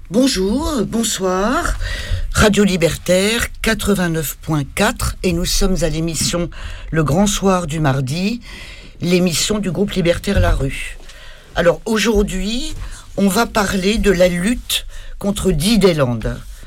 Bonjour, bonsoir, Radio Libertaire 89.4 et nous sommes à l'émission Le Grand Soir du mardi, l'émission du groupe libertaire La Rue. Alors aujourd'hui, on va parler de la lutte contre Didiland.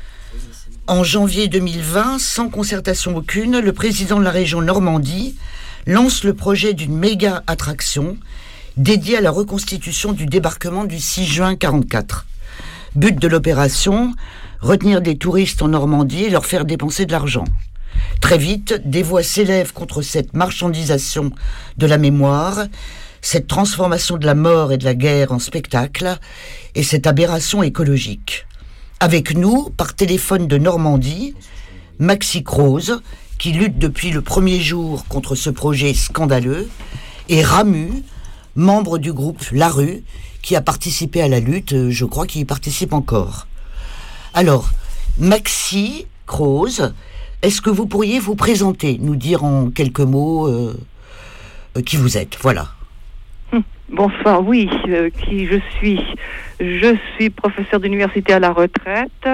En janvier 2020, sans concertation aucune, le président de la région Normandie lance le projet d'une méga attraction dédiée à la reconstitution du débarquement du 6 juin 1944. But de l'opération, retenir des touristes en Normandie et leur faire dépenser de l'argent. Très vite, des voix s'élèvent contre cette marchandisation de la mémoire, cette transformation de la mort et de la guerre en spectacle, et cette aberration écologique. Avec nous, par téléphone de Normandie, Maxi Croze, qui lutte depuis le premier jour contre ce projet scandaleux, et Ramu, membre du groupe La Rue, qui a participé à la lutte, je crois qu'il y participe encore. Alors, Maxi Croze, est-ce que vous pourriez vous présenter, nous dire en quelques mots qui vous êtes, voilà. Bonsoir, oui, qui je suis. Je suis professeur d'université à la retraite,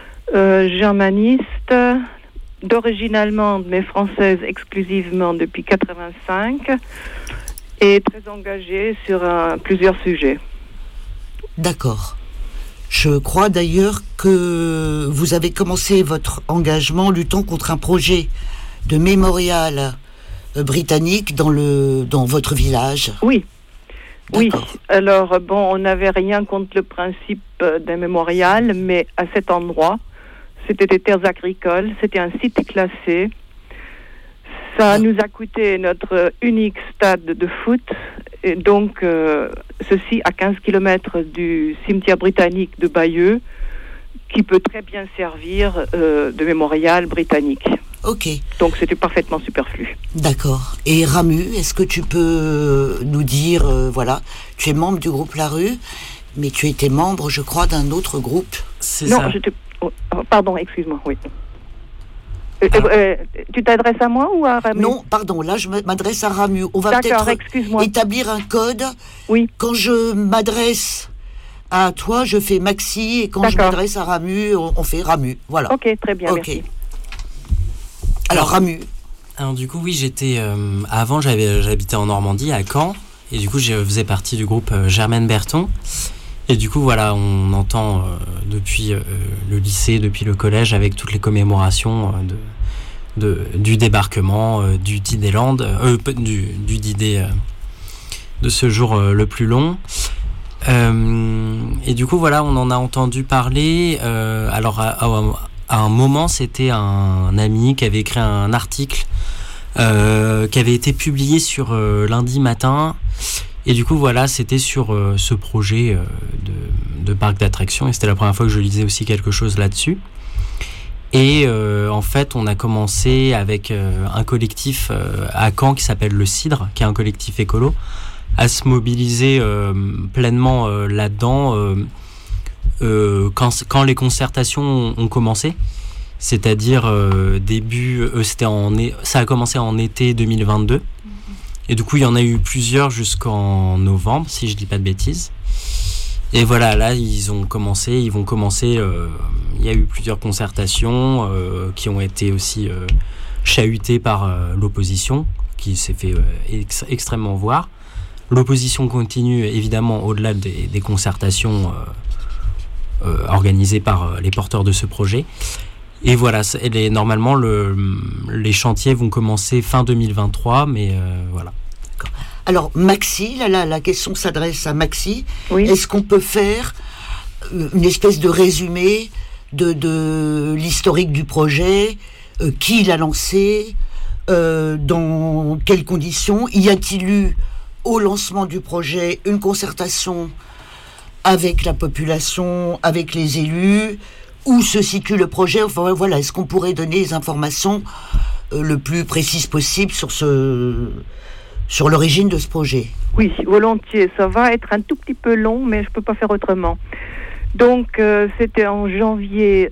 germaniste, d'origine allemande mais française exclusivement depuis 1985, et très engagée sur plusieurs sujets. D'accord. Je crois d'ailleurs que vous avez commencé votre engagement luttant contre un projet de mémorial britannique dans votre village. Oui. D'accord. Oui, alors on n'avait rien contre le principe d'un mémorial, mais à cet endroit, c'était des terres agricoles, c'était un site classé. Ça nous a coûté notre unique stade de foot, et donc ceci à 15 km du cimetière britannique de Bayeux, qui peut très bien servir de mémorial britannique. Ok. Donc c'était parfaitement superflu. D'accord. Et Ramu, est-ce que tu peux nous dire, voilà, tu es membre du groupe La Rue, mais tu étais membre, je crois, d'un autre groupe. C'est non, pardon, excuse-moi, oui. Tu t'adresses à moi ou à Ramu? Non, pardon, là je m'adresse à Ramu. On va peut-être établir un code. Oui. Quand je m'adresse à toi, je fais Maxi, et quand je m'adresse à Ramu, on fait Ramu. Voilà. Ok, très bien, merci. Alors Ramu. Alors du coup, oui, j'étais... avant, j'habitais en Normandie, à Caen, et du coup, je faisais partie du groupe Germaine Berton. Et du coup, voilà, on entend depuis le lycée, depuis le collège, avec toutes les commémorations du débarquement, du Didiland, du D-Day, de ce jour le plus long. Et du coup, voilà, on en a entendu parler. Alors, à un moment, c'était un ami qui avait écrit un article qui avait été publié sur Lundi Matin. Et du coup, voilà, c'était sur ce projet de parc d'attractions. Et c'était la première fois que je lisais aussi quelque chose là-dessus. Et en fait, on a commencé avec un collectif à Caen qui s'appelle Le Cidre, qui est un collectif écolo, à se mobiliser pleinement là-dedans quand les concertations ont commencé. C'est-à-dire ça a commencé en été 2022. Et du coup, il y en a eu plusieurs jusqu'en novembre, si je dis pas de bêtises. Et voilà, là, ils vont commencer. Il y a eu plusieurs concertations qui ont été aussi chahutées par l'opposition, qui s'est fait extrêmement voir. L'opposition continue, évidemment, au-delà des concertations organisées par les porteurs de ce projet. Et voilà, normalement, les chantiers vont commencer fin 2023, mais voilà. D'accord. Alors, Maxi, la question s'adresse à Maxi. Oui. Est-ce qu'on peut faire une espèce de résumé de l'historique du projet, qui l'a lancé, dans quelles conditions? Y a-t-il eu, au lancement du projet, une concertation avec la population, avec les élus? Où se situe le projet? Enfin, voilà, est-ce qu'on pourrait donner des informations le plus précises possible sur l'origine de ce projet? Oui, volontiers. Ça va être un tout petit peu long, mais je ne peux pas faire autrement. Donc, c'était en janvier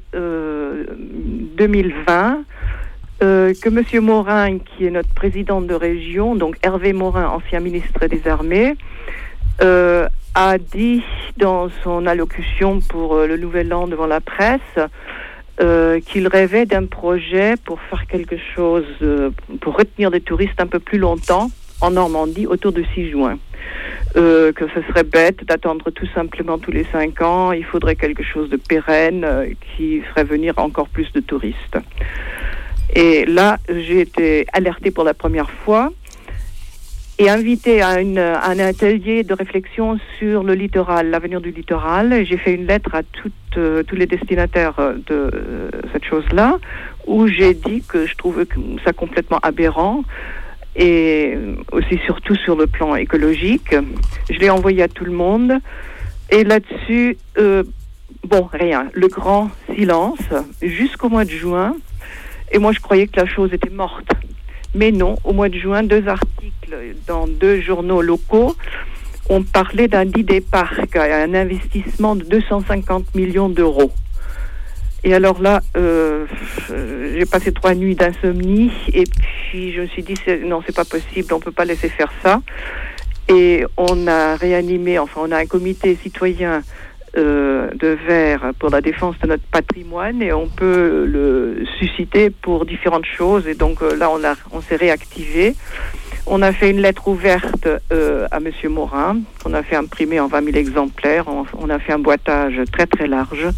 2020 que M. Morin, qui est notre président de région, donc Hervé Morin, ancien ministre des Armées, a dit dans son allocution pour le Nouvel An devant la presse qu'il rêvait d'un projet pour faire quelque chose, pour retenir des touristes un peu plus longtemps en Normandie autour du 6 juin. Que ce serait bête d'attendre tout simplement tous les 5 ans. Il faudrait quelque chose de pérenne qui ferait venir encore plus de touristes. Et là, j'ai été alertée pour la première fois et invitée à un atelier de réflexion sur le littoral, l'avenir du littoral. J'ai fait une lettre à tous les destinataires de cette chose-là, où j'ai dit que je trouvais ça complètement aberrant, et aussi surtout sur le plan écologique. Je l'ai envoyé à tout le monde, et là-dessus, rien, le grand silence, jusqu'au mois de juin, et moi je croyais que la chose était morte. Mais non, au mois de juin, 2 articles dans 2 journaux locaux ont parlé d'un idée parc, un investissement de 250 millions d'euros. Et alors là, j'ai passé 3 nuits d'insomnie, et puis je me suis dit, non, c'est pas possible, on peut pas laisser faire ça. Et on a réanimé, on a un comité citoyen de Vers pour la défense de notre patrimoine, et on peut le susciter pour différentes choses. Et donc là, on s'est réactivé. On a fait une lettre ouverte à Monsieur Morin, qu'on a fait imprimer en 20 000 exemplaires. On a fait un boitage très très large.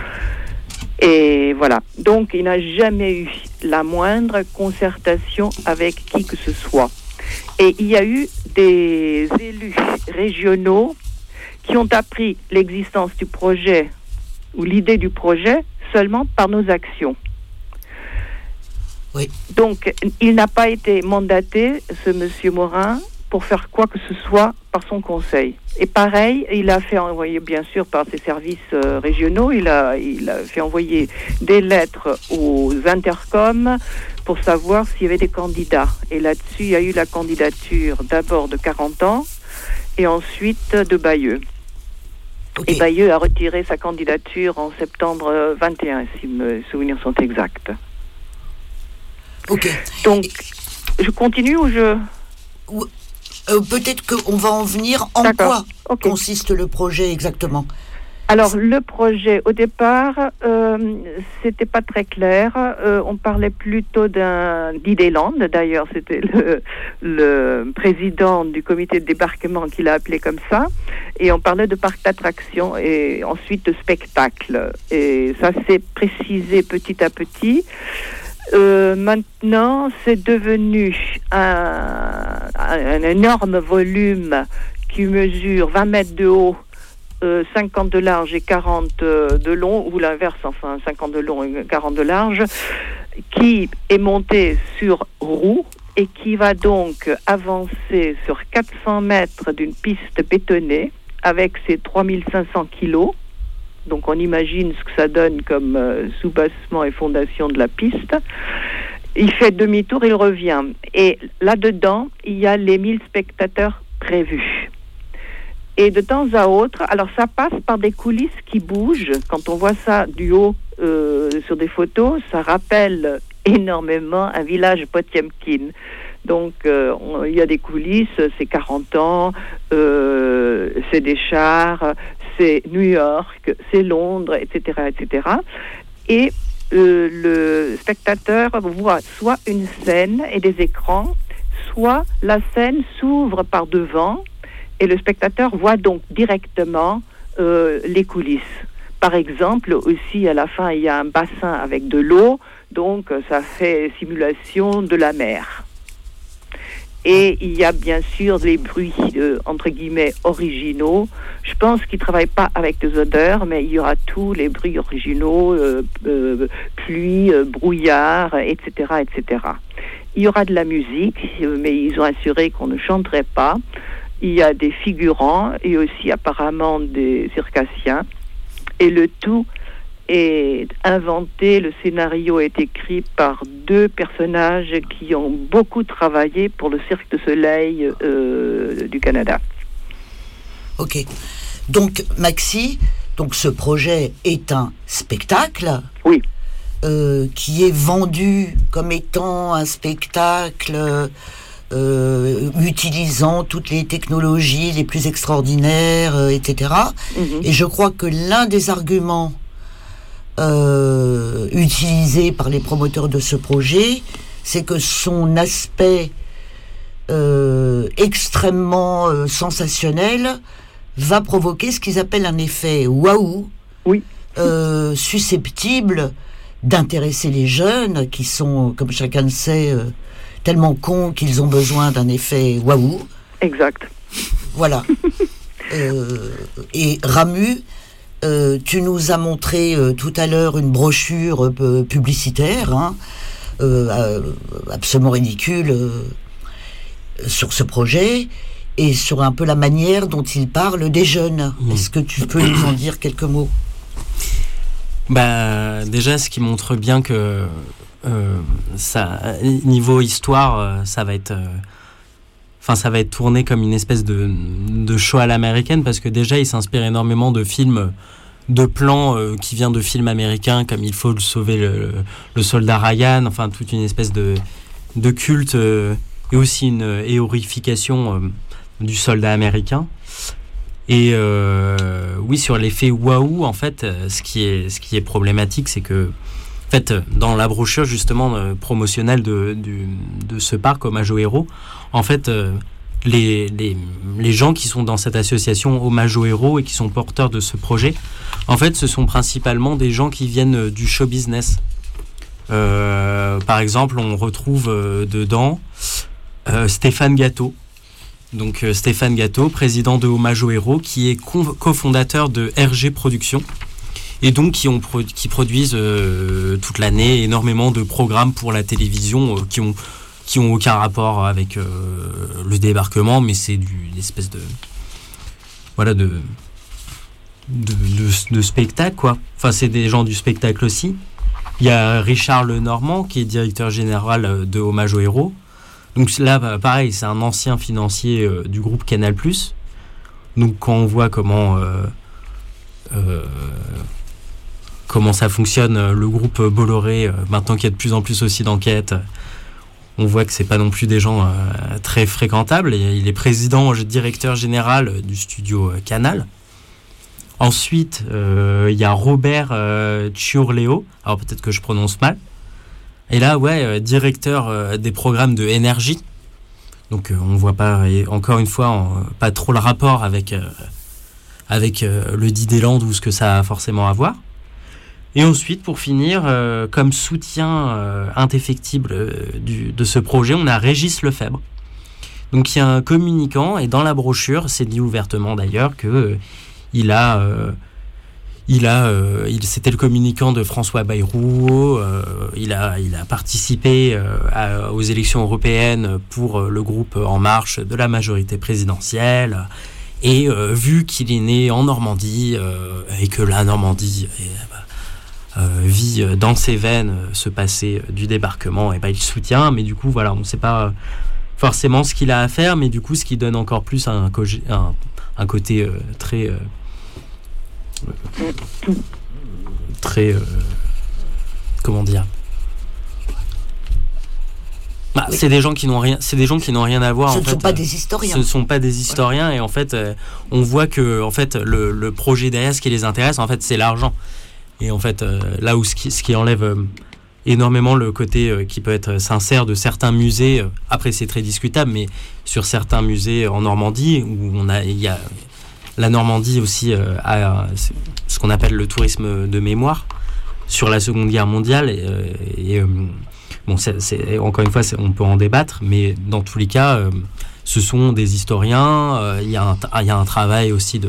Et voilà. Donc, il n'a jamais eu la moindre concertation avec qui que ce soit. Et il y a eu des élus régionaux qui ont appris l'existence du projet ou l'idée du projet seulement par nos actions. Oui. Donc, il n'a pas été mandaté, ce monsieur Morin, pour faire quoi que ce soit par son conseil. Et pareil, il a fait envoyer, bien sûr, par ses services régionaux, il a fait envoyer des lettres aux intercoms pour savoir s'il y avait des candidats. Et là-dessus, il y a eu la candidature d'abord de 40 ans et ensuite de Bayeux. Okay. Et Bayeux a retiré sa candidature en septembre 21, si mes souvenirs sont exacts. Ok. Donc, je continue ou je... Peut-être qu'on va en venir. En D'accord. Quoi consiste le projet exactement ? Alors, le projet, au départ, c'était pas très clair. On parlait plutôt d'Idéland. D'ailleurs, c'était le président du comité de débarquement qui l'a appelé comme ça. Et on parlait de parc d'attractions et ensuite de spectacle. Et ça s'est précisé petit à petit. Maintenant, c'est devenu un énorme volume qui mesure 20 mètres de haut, 50 de large et 40 de long, ou l'inverse, 50 de long et 40 de large, qui est monté sur roue et qui va donc avancer sur 400 mètres d'une piste bétonnée avec ses 3500 kilos. Donc on imagine ce que ça donne comme soubassement et fondation de la piste. Il fait demi-tour, il revient. Et là-dedans, il y a les 1000 spectateurs prévus. Et de temps à autre, alors ça passe par des coulisses qui bougent. Quand on voit ça du haut sur des photos, ça rappelle énormément un village Potiemkin. Donc il y a des coulisses, c'est 40 ans, c'est des chars, c'est New York, c'est Londres, etc., etc. Et le spectateur voit soit une scène et des écrans, soit la scène s'ouvre par devant et le spectateur voit donc directement les coulisses. Par exemple, aussi à la fin, il y a un bassin avec de l'eau, donc ça fait simulation de la mer. Et il y a bien sûr les bruits, entre guillemets, originaux. Je pense qu'ils ne travaillent pas avec des odeurs, mais il y aura tous les bruits originaux, pluie, brouillard, etc., etc. Il y aura de la musique, mais ils ont assuré qu'on ne chanterait pas. Il y a des figurants et aussi apparemment des circassiens. Et le tout est inventé, le scénario est écrit par 2 personnages qui ont beaucoup travaillé pour le Cirque du Soleil du Canada. Ok. Donc, Maxi, ce projet est un spectacle. Oui. Qui est vendu comme étant un spectacle utilisant toutes les technologies les plus extraordinaires, etc. Et je crois que l'un des arguments utilisés par les promoteurs de ce projet, c'est que son aspect extrêmement sensationnel va provoquer ce qu'ils appellent un effet waouh, susceptible d'intéresser les jeunes qui sont, comme chacun le sait, tellement cons qu'ils ont besoin d'un effet waouh. Exact. Voilà. Et Ramu, tu nous as montré tout à l'heure une brochure publicitaire, absolument ridicule, sur ce projet et sur un peu la manière dont il parle des jeunes. Est-ce que tu peux nous en dire quelques mots ? Déjà, ce qui montre bien que niveau histoire, ça va être tourné comme une espèce de show à l'américaine, parce que déjà, il s'inspire énormément de films, de plans qui viennent de films américains, comme Il faut sauver le soldat Ryan, enfin toute une espèce de culte et aussi une éorification du soldat américain. Et oui, sur l'effet waouh, en fait, ce qui est problématique, c'est que, en fait, dans la brochure justement promotionnelle de ce parc Hommage aux héros, en fait, les gens qui sont dans cette association Hommage aux héros et qui sont porteurs de ce projet, en fait, ce sont principalement des gens qui viennent du show business. Par exemple, on retrouve dedans Stéphane Gâteau. Donc Stéphane Gâteau, président de Hommage aux héros, qui est cofondateur de RG Productions, et donc qui produisent toute l'année énormément de programmes pour la télévision qui ont aucun rapport avec le débarquement, mais c'est une espèce de spectacle, quoi. Enfin, c'est des gens du spectacle aussi. Il y a Richard Lenormand, qui est directeur général de Hommage aux héros. Donc là, pareil, c'est un ancien financier du groupe Canal+. Donc quand on voit comment ça fonctionne, le groupe Bolloré, maintenant qu'il y a de plus en plus aussi d'enquêtes, on voit que c'est pas non plus des gens très fréquentables. Et il est directeur général du studio Canal. Ensuite, il y a Robert Ciurleo, alors peut-être que je prononce mal. Et là, directeur des programmes de Énergie. Donc on voit pas, encore une fois, pas trop le rapport avec le Dideland ou ce que ça a forcément à voir. Et ensuite, pour finir, comme soutien indéfectible de ce projet, on a Régis Lefebvre. Donc il y a un communicant, et dans la brochure, c'est dit ouvertement d'ailleurs que c'était le communicant de François Bayrou. Il a participé aux élections européennes pour le groupe En Marche de la majorité présidentielle. Et vu qu'il est né en Normandie et que la Normandie vit dans ses veines ce passé du débarquement, et il soutient. Mais du coup, voilà, on ne sait pas forcément ce qu'il a à faire, mais du coup, ce qui donne encore plus un côté très comment dire, oui. C'est des gens qui n'ont rien à voir. Ce ne sont pas des historiens. Ce ne sont pas des historiens, et en fait, on voit que en fait le projet derrière, ce qui les intéresse, en fait, c'est l'argent. Et en fait, là où ce qui enlève énormément le côté qui peut être sincère de certains musées. Après, c'est très discutable, mais sur certains musées en Normandie où il y a la Normandie aussi a ce qu'on appelle le tourisme de mémoire sur la Seconde Guerre mondiale. Bon, encore une fois, on peut en débattre, mais dans tous les cas, ce sont des historiens. Il y a un travail aussi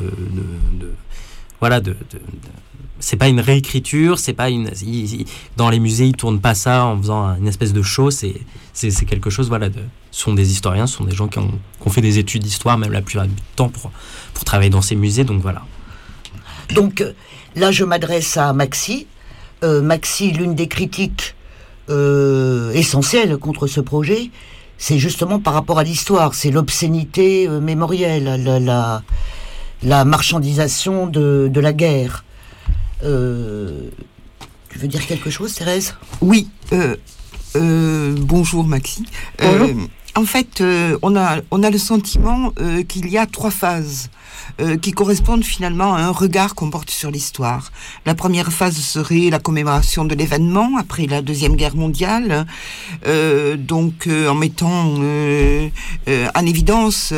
c'est pas une réécriture, c'est pas dans les musées ils tournent pas ça en faisant une espèce de show, c'est quelque chose, ce sont des historiens, ce sont des gens qui ont fait des études d'histoire, même la plupart du temps pour travailler dans ces musées, donc voilà. Donc là je m'adresse à Maxi. Maxi, l'une des critiques essentielles contre ce projet, c'est justement par rapport à l'histoire, c'est l'obscénité mémorielle, la marchandisation de la guerre. Tu veux dire quelque chose, Thérèse ? Oui. Bonjour Maxi. En fait, on a le sentiment qu'il y a 3 phases qui correspondent finalement à un regard qu'on porte sur l'histoire. La première phase serait la commémoration de l'événement après la Deuxième Guerre mondiale, en mettant en évidence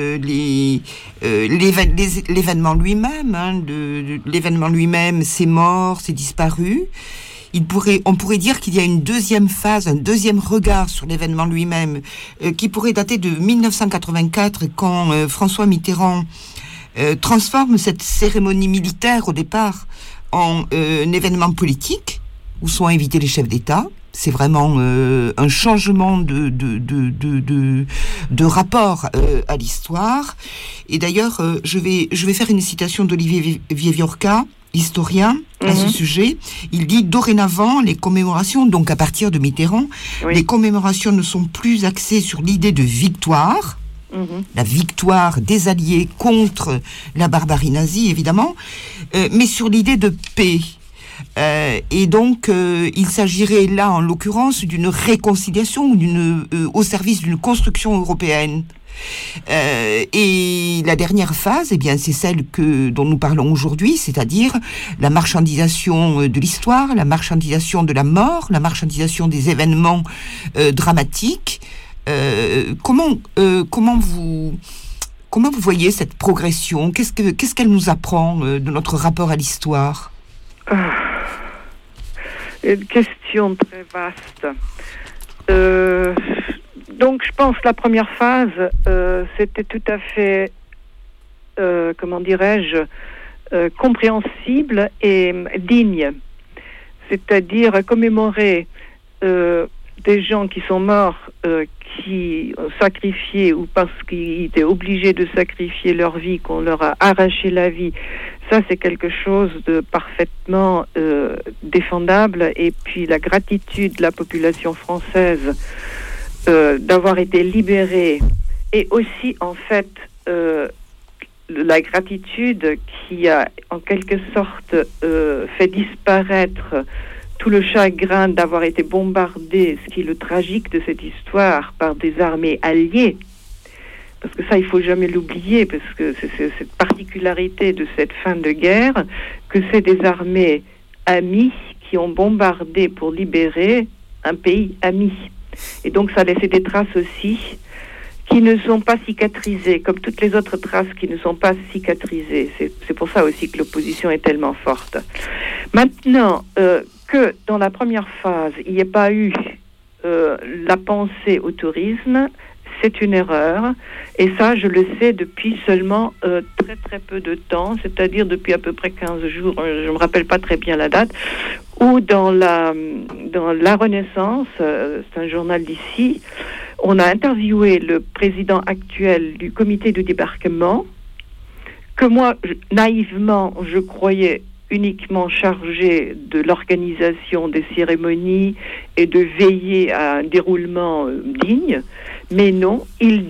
l'événement lui-même. L'événement lui-même, c'est mort, c'est disparu. On pourrait dire qu'il y a une deuxième phase, un deuxième regard sur l'événement lui-même, qui pourrait dater de 1984, quand François Mitterrand transforme cette cérémonie militaire au départ en un événement politique où sont invités les chefs d'État. C'est vraiment un changement de rapport à l'histoire. Et d'ailleurs, je vais faire une citation d'Olivier Viviorca, historien, à ce sujet. Il dit: dorénavant, les commémorations, donc à partir de Mitterrand, les commémorations ne sont plus axées sur l'idée de victoire, la victoire des Alliés contre la barbarie nazie, évidemment, mais sur l'idée de paix. Et donc, il s'agirait là, en l'occurrence, d'une réconciliation au service d'une construction européenne. Et la dernière phase, eh bien, c'est celle dont nous parlons aujourd'hui, c'est-à-dire la marchandisation de l'histoire, la marchandisation de la mort, la marchandisation des événements dramatiques. Comment vous voyez cette progression ? Qu'est-ce qu'elle nous apprend de notre rapport à l'histoire ? Une question très vaste. Donc, je pense que la première phase, c'était tout à fait, compréhensible et digne. C'est-à-dire commémorer des gens qui sont morts, qui ont sacrifié, ou parce qu'ils étaient obligés de sacrifier leur vie, qu'on leur a arraché la vie. Ça, c'est quelque chose de parfaitement défendable. Et puis, la gratitude de la population française d'avoir été libérée, et aussi en fait la gratitude qui a en quelque sorte fait disparaître tout le chagrin d'avoir été bombardé, ce qui est le tragique de cette histoire, par des armées alliées. Parce que ça, il faut jamais l'oublier, parce que c'est cette particularité de cette fin de guerre, que c'est des armées amies qui ont bombardé pour libérer un pays ami. Et donc, ça a laissé des traces aussi qui ne sont pas cicatrisées, comme toutes les autres traces qui ne sont pas cicatrisées. C'est pour ça aussi que l'opposition est tellement forte. Maintenant, que dans la première phase, il n'y ait pas eu la pensée au tourisme, c'est une erreur. Et ça, je le sais depuis seulement très très peu de temps, c'est-à-dire depuis à peu près 15 jours, je ne me rappelle pas très bien la date, où dans la Renaissance, c'est un journal d'ici, on a interviewé le président actuel du comité de débarquement, que moi, naïvement, je croyais uniquement chargé de l'organisation des cérémonies et de veiller à un déroulement digne. Mais non, il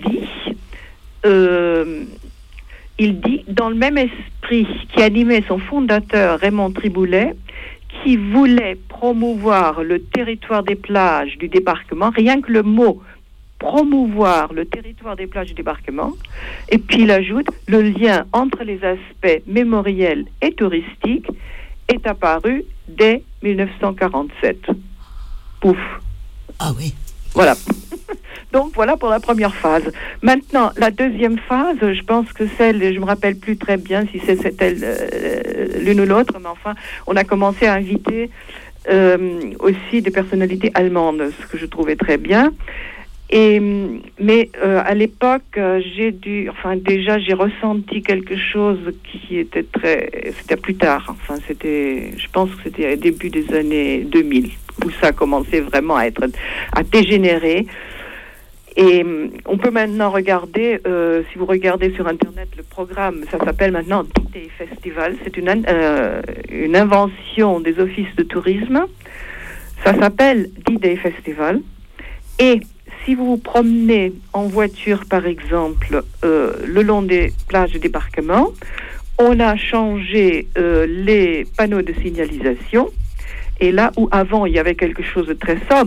dit, dans le même esprit qui animait son fondateur Raymond Triboulet, qui voulait promouvoir le territoire des plages du débarquement, rien que le mot promouvoir le territoire des plages du débarquement, et puis il ajoute, le lien entre les aspects mémoriels et touristiques est apparu dès 1947. Pouf. Ah oui. Voilà. Donc voilà pour la première phase. Maintenant, la deuxième phase, je pense que celle, je me rappelle plus très bien si c'était l'une ou l'autre, mais enfin, on a commencé à inviter aussi des personnalités allemandes, ce que je trouvais très bien. Mais à l'époque, j'ai ressenti quelque chose qui était c'était plus tard. Enfin, je pense que c'était au début des années 2000 où ça a commencé vraiment à dégénérer. Et on peut maintenant regarder, si vous regardez sur Internet le programme, ça s'appelle maintenant D-Day Festival. C'est une invention des offices de tourisme. Ça s'appelle D-Day Festival. Et si vous vous promenez en voiture, par exemple, le long des plages de débarquement, on a changé les panneaux de signalisation. Et là où avant, il y avait quelque chose de très sobre,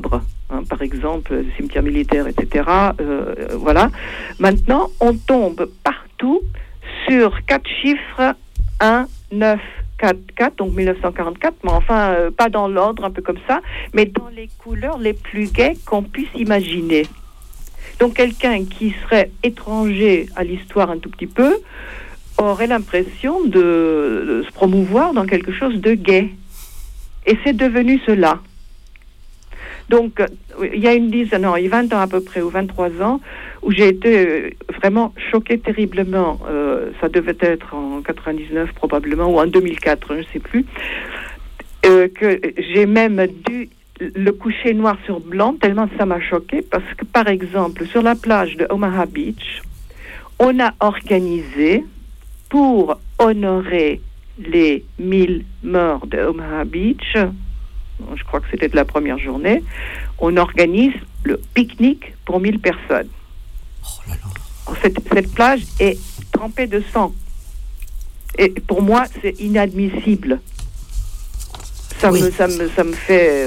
hein, par exemple, le cimetière militaire, etc. Voilà. Maintenant, on tombe partout sur 4 chiffres, 1, 9, 4, 4, donc 1944, mais enfin, pas dans l'ordre, un peu comme ça, mais dans les couleurs les plus gaies qu'on puisse imaginer. Donc quelqu'un qui serait étranger à l'histoire un tout petit peu aurait l'impression de se promouvoir dans quelque chose de gai. Et c'est devenu cela. Donc, il y a il y a 20 ans à peu près, ou 23 ans, où j'ai été vraiment choquée terriblement. Ça devait être en 99 probablement, ou en 2004, je ne sais plus, que j'ai même dû le coucher noir sur blanc, tellement ça m'a choquée, parce que, par exemple, sur la plage de Omaha Beach, on a organisé, pour honorer les 1000 morts de Omaha Beach, je crois que c'était de la première journée, on organise le pique-nique pour 1000 personnes. Oh là là. Cette plage est trempée de sang. Et pour moi, c'est inadmissible. Ça me fait...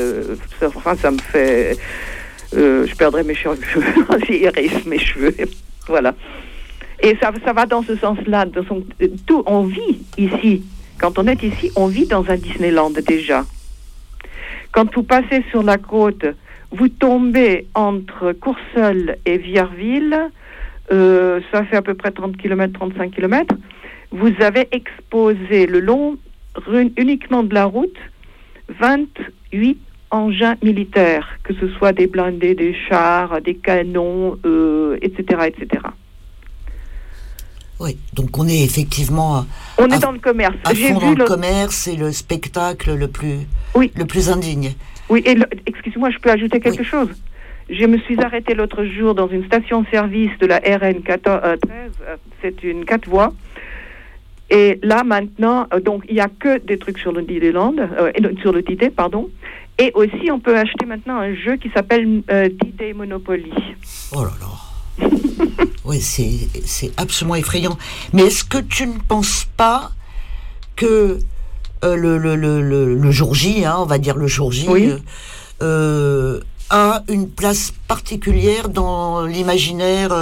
je perdrais mes cheveux. J'iris mes cheveux. Voilà. Et ça va dans ce sens-là. On vit ici. Quand on est ici, on vit dans un Disneyland déjà. Quand vous passez sur la côte, vous tombez entre Courseulles et Vierville. Ça fait à peu près 30 km, 35 km. Vous avez exposé le long uniquement de la route 28 engins militaires, que ce soit des blindés, des chars, des canons, etc., etc. Oui, donc on est effectivement on est dans le commerce. À fond dans le commerce, et le spectacle le plus indigne. Oui, et excusez-moi, je peux ajouter quelque chose. Je me suis arrêtée l'autre jour dans une station-service de la RN 13, c'est une 4 voies. Et là, maintenant, donc, il n'y a que des trucs sur le D-Day, pardon. Et aussi, on peut acheter maintenant un jeu qui s'appelle D-Day Monopoly. Oh là là. Oui, c'est absolument effrayant. Mais est-ce que tu ne penses pas que le jour J, on va dire le jour J, oui. A une place particulière dans l'imaginaire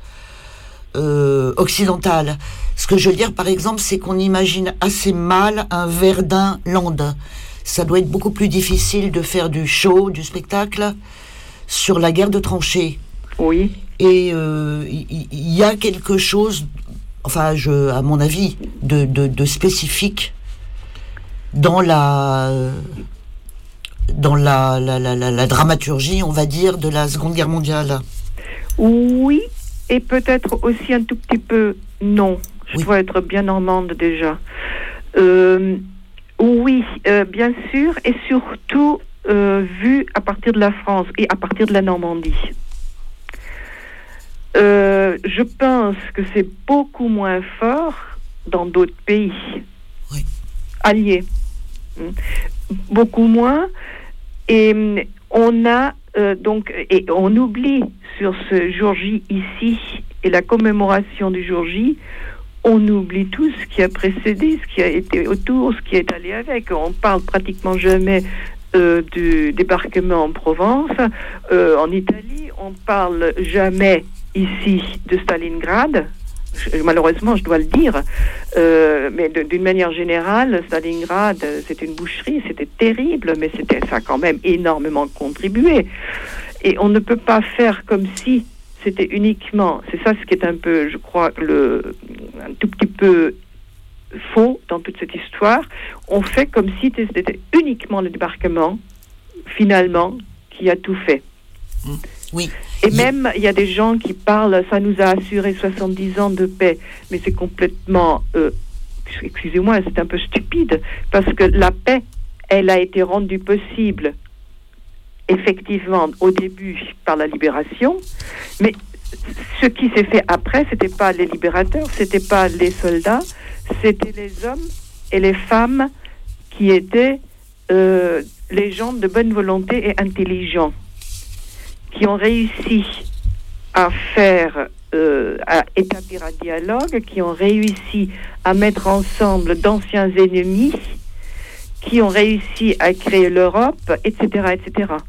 occidental? Ce que je veux dire, par exemple, c'est qu'on imagine assez mal un Verdun-Land. Ça doit être beaucoup plus difficile de faire du show, du spectacle, sur la guerre de tranchées. Oui. Et il y a quelque chose, enfin, à mon avis, de spécifique dans la dramaturgie, on va dire, de la Seconde Guerre mondiale. Oui, et peut-être aussi un tout petit peu non. Je dois être bien normande déjà. Oui, bien sûr, et surtout vu à partir de la France et à partir de la Normandie. Je pense que c'est beaucoup moins fort dans d'autres pays alliés. Beaucoup moins. Et on a et on oublie sur ce jour J ici et la commémoration du jour J, on oublie tout ce qui a précédé, ce qui a été autour, ce qui est allé avec. On parle pratiquement jamais du débarquement en Provence, en Italie. On parle jamais ici de Stalingrad. Malheureusement, je dois le dire, mais d'une manière générale, Stalingrad, c'est une boucherie, c'était terrible, mais ça a quand même énormément contribué. Et on ne peut pas faire comme si c'était uniquement, c'est ça ce qui est un peu, je crois, un tout petit peu faux dans toute cette histoire. On fait comme si c'était uniquement le débarquement, finalement, qui a tout fait. Oui. Et même, il y a des gens qui parlent, ça nous a assuré 70 ans de paix, mais c'est complètement, excusez-moi, c'est un peu stupide, parce que la paix, elle a été rendue possible, effectivement, au début, par la libération, mais ce qui s'est fait après, c'était pas les libérateurs, c'était pas les soldats, c'était les hommes et les femmes qui étaient les gens de bonne volonté et intelligents, qui ont réussi à à établir un dialogue, qui ont réussi à mettre ensemble d'anciens ennemis, qui ont réussi à créer l'Europe, etc., etc.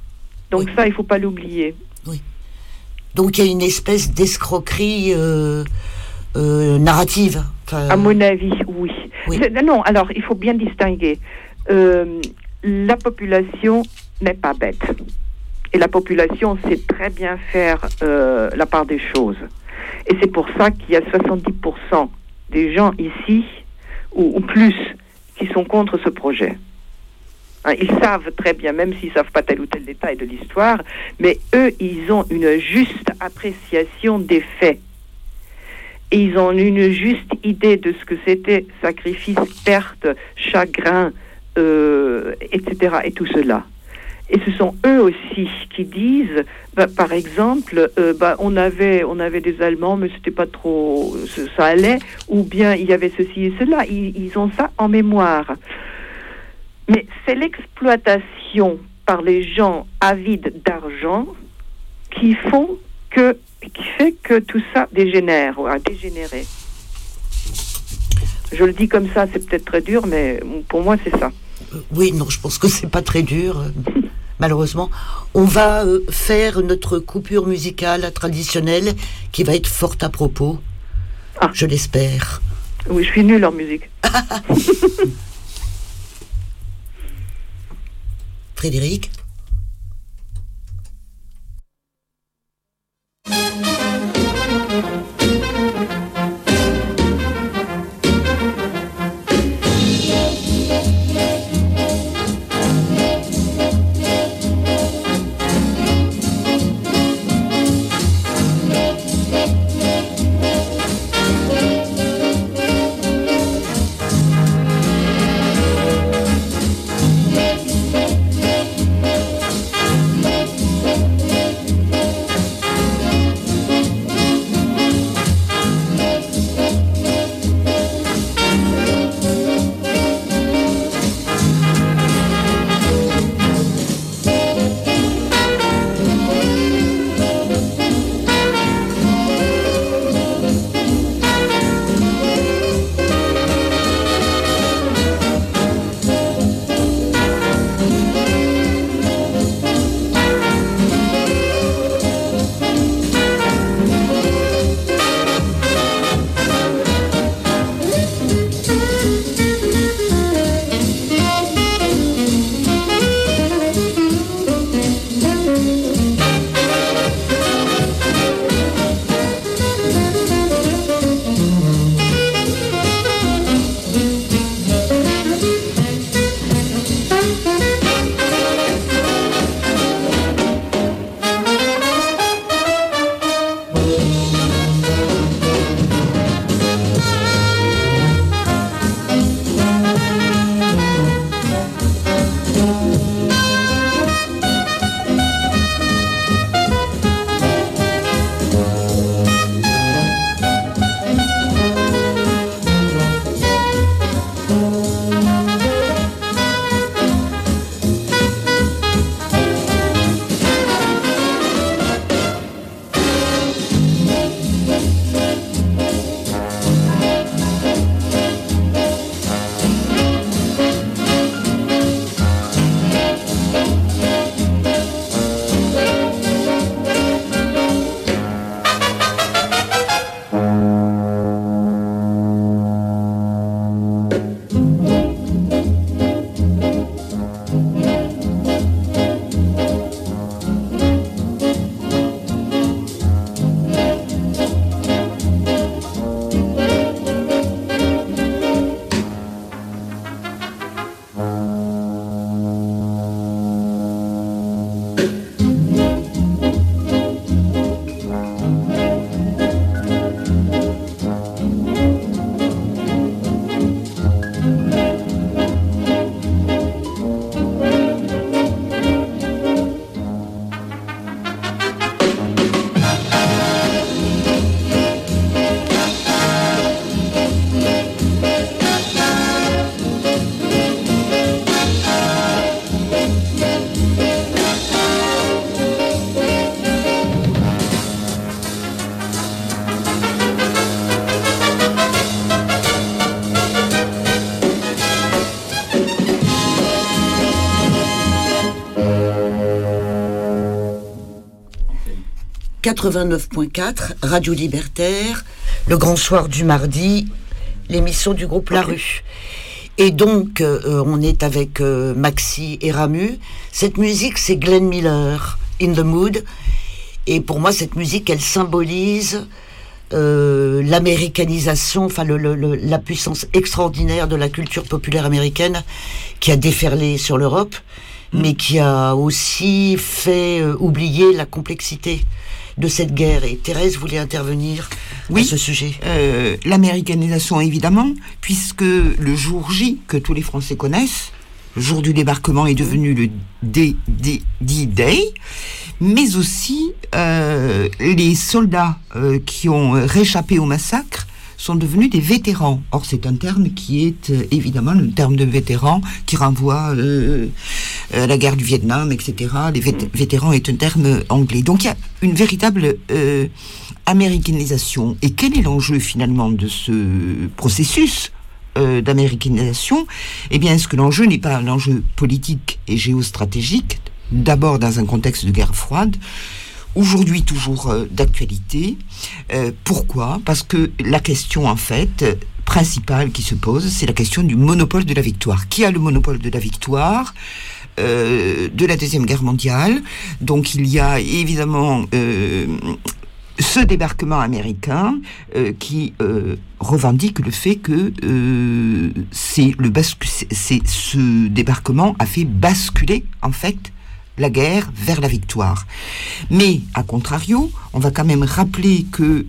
Donc ça, il ne faut pas l'oublier. Oui. Donc il y a une espèce d'escroquerie narrative. À mon avis, oui. Non, alors il faut bien distinguer. La population n'est pas bête. Et la population sait très bien faire la part des choses. Et c'est pour ça qu'il y a 70% des gens ici, ou plus, qui sont contre ce projet. Hein, ils savent très bien, même s'ils ne savent pas tel ou tel détail de l'histoire, mais eux, ils ont une juste appréciation des faits. Et ils ont une juste idée de ce que c'était sacrifice, perte, chagrin, etc. et tout cela. Et ce sont eux aussi qui disent, par exemple, on avait des Allemands, mais c'était pas trop, ça allait, ou bien il y avait ceci et cela. Ils ont ça en mémoire. Mais c'est l'exploitation par les gens avides d'argent qui fait que tout ça dégénère ou a dégénéré. Je le dis comme ça, c'est peut-être très dur, mais pour moi c'est ça. Oui, non, je pense que c'est pas très dur. Malheureusement, on va faire notre coupure musicale traditionnelle qui va être forte à propos. Je l'espère. Oui, je suis nulle en musique. Frédéric ? 89.4, Radio Libertaire, le grand soir du mardi, l'émission du groupe La Rue. Et donc, on est avec Maxi et Ramu. Cette musique, c'est Glenn Miller, In the Mood. Et pour moi, cette musique, elle symbolise l'américanisation, enfin la puissance extraordinaire de la culture populaire américaine qui a déferlé sur l'Europe, mais qui a aussi fait oublier la complexité de cette guerre. Et Thérèse voulait intervenir à ce sujet. L'américanisation, évidemment, puisque le jour J, que tous les Français connaissent, le jour du débarquement est devenu le D-Day, mais aussi les soldats qui ont réchappé au massacre sont devenus des vétérans. Or, c'est un terme qui est évidemment le terme de vétéran qui renvoie à la guerre du Vietnam, etc. Les vétérans est un terme anglais. Donc, il y a une véritable américanisation. Et quel est l'enjeu finalement de ce processus d'américanisation? Eh bien, est-ce que l'enjeu n'est pas un enjeu politique et géostratégique, d'abord dans un contexte de guerre froide, aujourd'hui toujours d'actualité? Pourquoi? Parce que la question, en fait, principale qui se pose, c'est la question du monopole de la victoire. Qui a le monopole de la victoire de la Deuxième Guerre mondiale? Donc, il y a évidemment ce débarquement américain qui revendique le fait que ce débarquement a fait basculer, en fait, la guerre vers la victoire. Mais, à contrario, on va quand même rappeler que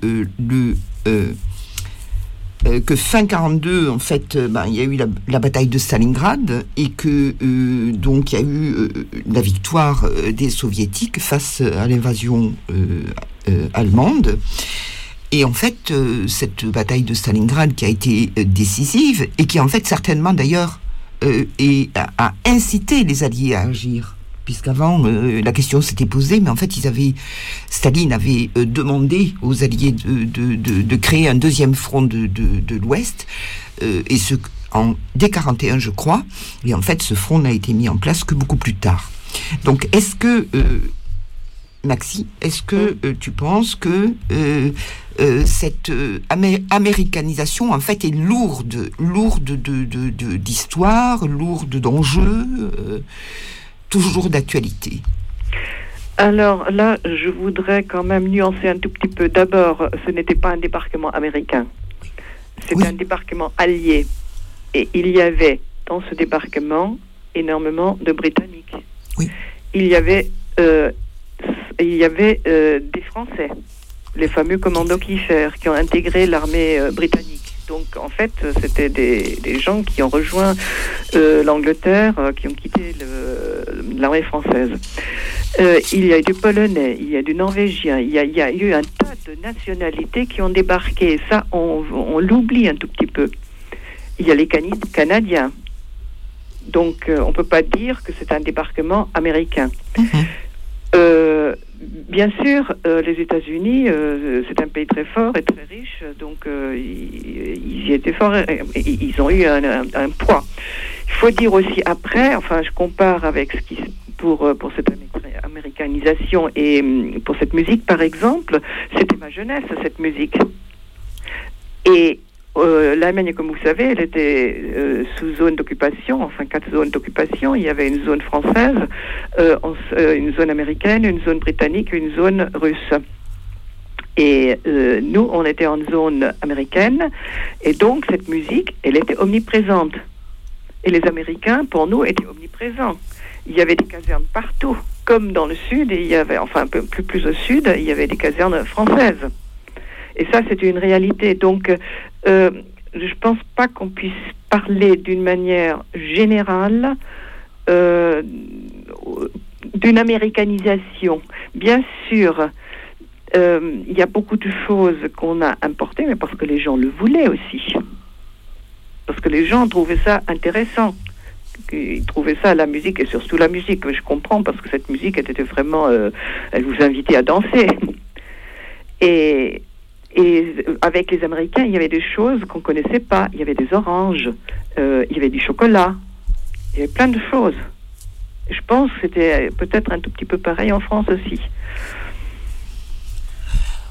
que fin 42, en fait, il y a eu la bataille de Stalingrad et que donc il y a eu la victoire des soviétiques face à l'invasion allemande. Et en fait, cette bataille de Stalingrad qui a été décisive et qui en fait certainement d'ailleurs a incité les Alliés à agir. Puisqu'avant, la question s'était posée, mais en fait, Staline avait demandé aux Alliés de créer un deuxième front de l'Ouest, et dès 41, je crois, et en fait, ce front n'a été mis en place que beaucoup plus tard. Donc, est-ce que, Maxi, tu penses que cette américanisation, en fait, est lourde d'histoire, lourde d'enjeux, toujours d'actualité? Alors là, je voudrais quand même nuancer un tout petit peu. D'abord, ce n'était pas un débarquement américain. C'était un débarquement allié. Et il y avait, dans ce débarquement, énormément de Britanniques. Oui. Il y avait des Français, les fameux commandos Kiefer, qui ont intégré l'armée britannique. Donc, en fait, c'était des gens qui ont rejoint l'Angleterre, qui ont quitté l'armée française. Il y a eu du Polonais, il y a du Norvégien, il y a eu un tas de nationalités qui ont débarqué. Ça, on l'oublie un tout petit peu. Il y a les Canadiens. Donc, on ne peut pas dire que c'est un débarquement américain. Bien sûr, les États-Unis, c'est un pays très fort et très riche, donc ils y étaient forts, ils ont eu un poids. Il faut dire aussi après, enfin je compare avec ce qui pour cette américanisation et pour cette musique par exemple, c'était ma jeunesse cette musique. Et l'Allemagne, comme vous savez, elle était sous zone d'occupation, enfin 4 zones d'occupation. Il y avait une zone française, une zone américaine, une zone britannique et une zone russe. Et nous, on était en zone américaine, et donc cette musique, elle était omniprésente. Et les Américains, pour nous, étaient omniprésents. Il y avait des casernes partout, comme dans le sud, et il y avait, enfin un peu plus au sud, il y avait des casernes françaises. Et ça, c'est une réalité. Donc, je pense pas qu'on puisse parler d'une manière générale d'une américanisation. Bien sûr, il y a beaucoup de choses qu'on a importées, mais parce que les gens le voulaient aussi. Parce que les gens trouvaient ça intéressant. Ils trouvaient ça, la musique, et surtout la musique. Je comprends, parce que cette musique, elle était vraiment... elle vous invitait à danser. Et avec les Américains, il y avait des choses qu'on ne connaissait pas. Il y avait des oranges, il y avait du chocolat, il y avait plein de choses. Je pense que c'était peut-être un tout petit peu pareil en France aussi.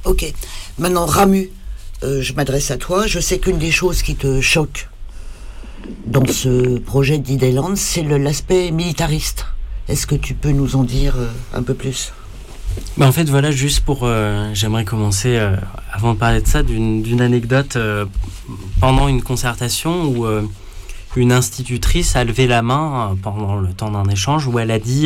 Ok. Maintenant, Ramu, je m'adresse à toi. Je sais qu'une des choses qui te choque dans ce projet d'Idéland, c'est l'aspect militariste. Est-ce que tu peux nous en dire un peu plus ? En fait, voilà, juste pour... j'aimerais commencer, avant de parler de ça, d'une anecdote pendant une concertation où une institutrice a levé la main pendant le temps d'un échange où elle a dit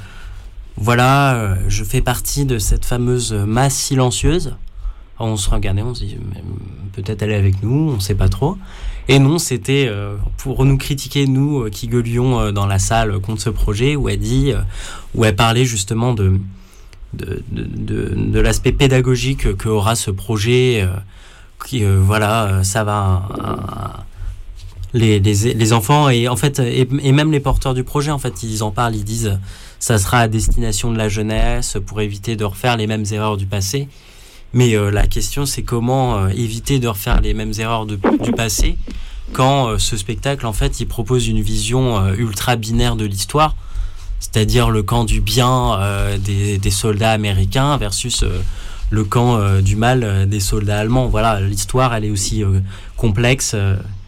je fais partie de cette fameuse masse silencieuse. Alors, on se regardait, on se dit peut-être elle est avec nous, on ne sait pas trop. Et non, c'était pour nous critiquer, nous qui gueulions dans la salle contre ce projet, où elle parlait justement de l'aspect pédagogique que aura ce projet, ça va les enfants et en fait et même les porteurs du projet, en fait, ils en parlent, ils disent ça sera à destination de la jeunesse pour éviter de refaire les mêmes erreurs du passé. Mais la question, c'est comment éviter de refaire les mêmes erreurs du passé quand ce spectacle, en fait, il propose une vision ultra binaire de l'histoire, c'est-à-dire le camp du bien des soldats américains versus le camp du mal des soldats allemands. Voilà, l'histoire, elle est aussi complexe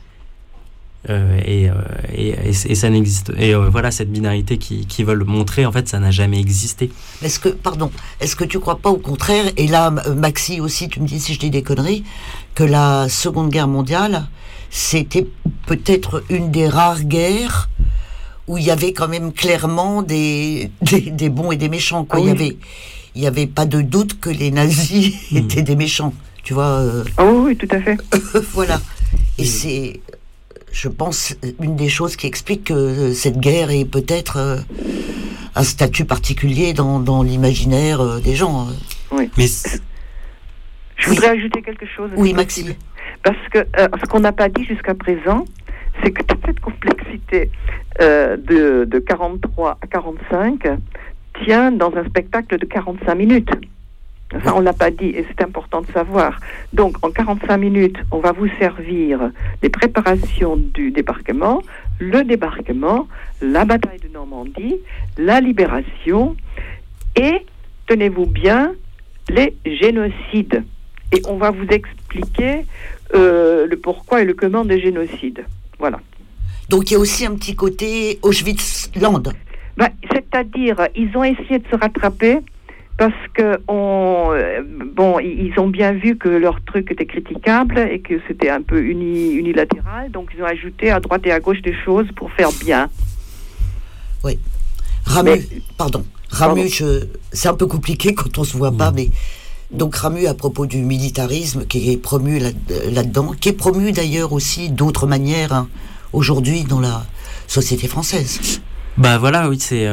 et ça n'existe. Et voilà, cette binarité qu'ils veulent montrer, en fait, ça n'a jamais existé. Est-ce que tu crois pas au contraire, et là, Maxi aussi, tu me dis si je dis des conneries, que la Seconde Guerre mondiale, c'était peut-être une des rares guerres où il y avait quand même clairement des bons et des méchants, quoi. Oui. Il y avait pas de doute que les nazis étaient des méchants, tu vois. Oui, tout à fait. Voilà. Et c'est, je pense, une des choses qui explique que cette guerre est peut-être un statut particulier dans l'imaginaire des gens. Oui. Mais je voudrais ajouter quelque chose. Oui, Maxi. Parce que ce qu'on n'a pas dit jusqu'à présent, c'est que toute cette complexité de 43 à 45 tient dans un spectacle de 45 minutes. Ça, on ne l'a pas dit et c'est important de savoir. Donc, en 45 minutes, on va vous servir les préparations du débarquement, le débarquement, la bataille de Normandie, la libération et, tenez-vous bien, les génocides. Et on va vous expliquer le pourquoi et le comment des génocides. Voilà. Donc il y a aussi un petit côté Auschwitz-Land. C'est-à-dire, ils ont essayé de se rattraper parce que ils ont bien vu que leur truc était critiquable et que c'était un peu unilatéral, donc ils ont ajouté à droite et à gauche des choses pour faire bien. Oui. Ramu, c'est un peu compliqué quand on se voit pas, mais donc Ramu, à propos du militarisme qui est promu là-dedans, qui est promu d'ailleurs aussi d'autres manières aujourd'hui dans la société française. Voilà, oui, c'est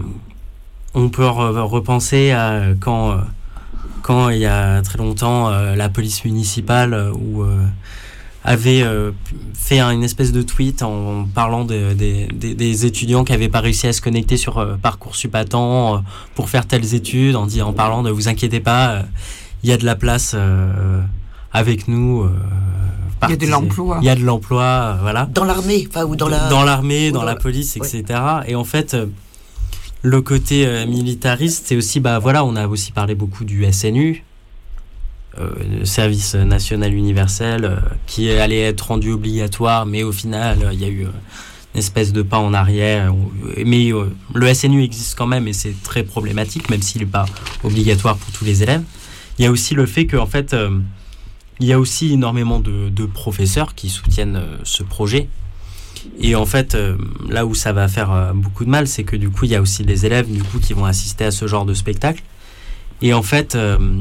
on peut repenser à quand il y a très longtemps la police municipale avait fait une espèce de tweet en parlant des étudiants qui n'avaient pas réussi à se connecter sur Parcoursup à temps pour faire telles études, en parlant de vous inquiétez pas, il y a de la place avec nous. Il y a de l'emploi. Il y a de l'emploi, voilà. Dans l'armée, ou dans la... Dans l'armée, dans la police, etc. Ouais. Et en fait, le côté militariste, c'est aussi, on a aussi parlé beaucoup du SNU, le service national universel, qui allait être rendu obligatoire, mais au final, il y a eu une espèce de pas en arrière. Mais le SNU existe quand même, et c'est très problématique, même s'il n'est pas obligatoire pour tous les élèves. Il y a aussi le fait qu'en fait... il y a aussi énormément de professeurs qui soutiennent ce projet. Et en fait, là où ça va faire beaucoup de mal, c'est que du coup, il y a aussi des élèves qui vont assister à ce genre de spectacle. Et en fait,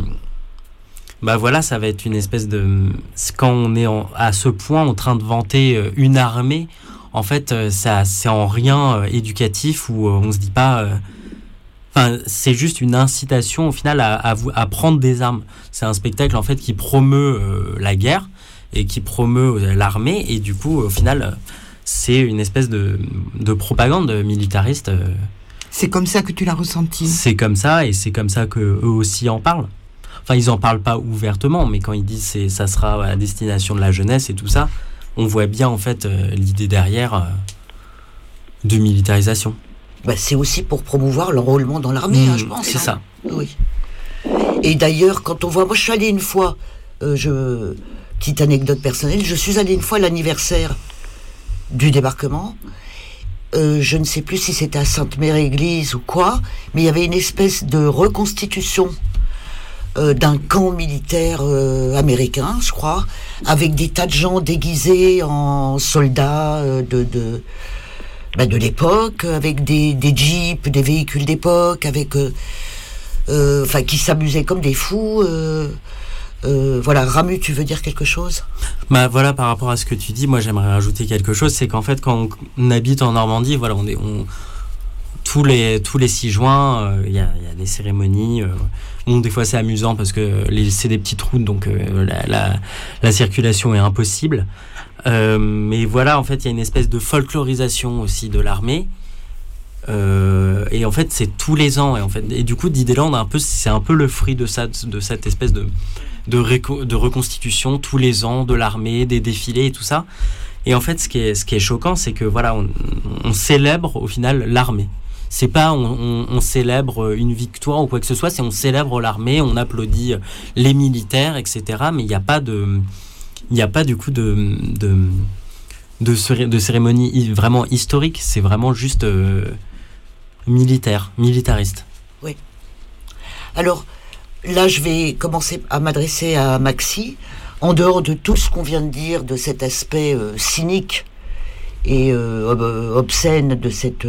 ça va être une espèce de... Quand on est à ce point en train de vanter une armée, en fait, c'est en rien éducatif où on se dit pas... c'est juste une incitation au final à prendre des armes. C'est un spectacle en fait qui promeut la guerre et qui promeut l'armée et du coup au final c'est une espèce de propagande militariste. C'est comme ça que tu l'as ressenti. C'est comme ça et c'est comme ça que eux aussi en parlent. Enfin ils en parlent pas ouvertement mais quand ils disent ça sera à destination de la jeunesse et tout ça, on voit bien en fait l'idée derrière de militarisation. C'est aussi pour promouvoir l'enrôlement dans l'armée, je pense. C'est ça. Oui. Et d'ailleurs, quand on voit... Moi, je suis allée une fois, petite anecdote personnelle, je suis allée une fois à l'anniversaire du débarquement. Je ne sais plus si c'était à Sainte-Mère-Église ou quoi, mais il y avait une espèce de reconstitution d'un camp militaire américain, je crois, avec des tas de gens déguisés en soldats de l'époque, avec des jeeps, des véhicules d'époque, avec qui s'amusaient comme des fous. Voilà, Ramu, tu veux dire quelque chose ? Bah voilà, par rapport à ce que tu dis, moi j'aimerais rajouter quelque chose, c'est qu'en fait quand on habite en Normandie, voilà, tous les 6 juin, il y a des cérémonies. Bon, des fois c'est amusant parce que c'est des petites routes, donc la circulation est impossible. Mais voilà, en fait, il y a une espèce de folklorisation aussi de l'armée. Et en fait, c'est tous les ans. Et du coup, Dideland, c'est un peu le fruit de cette espèce de reconstitution tous les ans de l'armée, des défilés et tout ça. Et en fait, ce qui est choquant, c'est que voilà, on célèbre au final l'armée. C'est pas on célèbre une victoire ou quoi que ce soit, c'est on célèbre l'armée, on applaudit les militaires, etc. Mais il n'y a pas du coup de cérémonie vraiment historique. C'est vraiment juste militariste. Oui. Alors là, je vais commencer à m'adresser à Maxi. En dehors de tout ce qu'on vient de dire, de cet aspect cynique et obscène de cette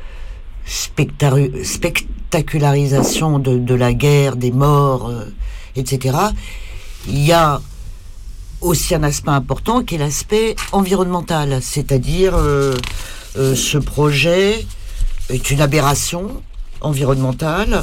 spectacularisation de la guerre, des morts, etc., il y a aussi un aspect important qui est l'aspect environnemental, c'est-à-dire ce projet est une aberration environnementale.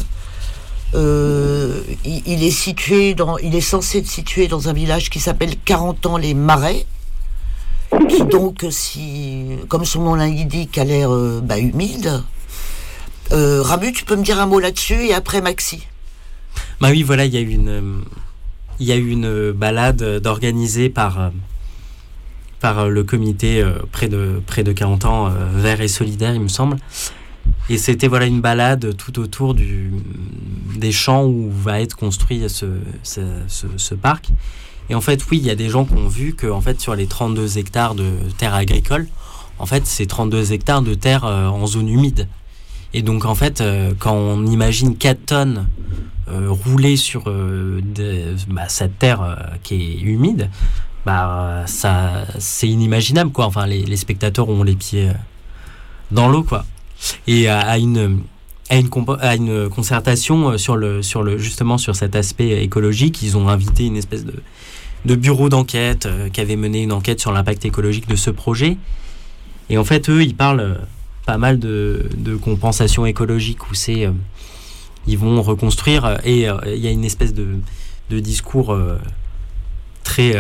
Il est censé être situé dans un village qui s'appelle Carentan-les Marais, qui donc, comme son nom l'indique, a l'air humide. Ramu, tu peux me dire un mot là-dessus et après Maxi. Bah oui, voilà, il y a eu une balade organisée par le comité près de 40 ans Vert et Solidaire, il me semble. Et c'était voilà une balade tout autour des champs où va être construit ce parc. Et en fait, oui, il y a des gens qui ont vu que en fait, sur les 32 hectares de terres agricoles, en fait, c'est 32 hectares de terre en zone humide. Et donc, en fait, quand on imagine 4 tonnes rouler sur cette terre qui est humide, ça, c'est inimaginable, quoi. Enfin, les spectateurs ont les pieds dans l'eau, quoi. Et à une concertation justement sur cet aspect écologique, ils ont invité une espèce de bureau d'enquête qui avait mené une enquête sur l'impact écologique de ce projet. Et en fait, eux, ils parlent pas mal de compensation écologique où ils vont reconstruire et il y a une espèce de discours très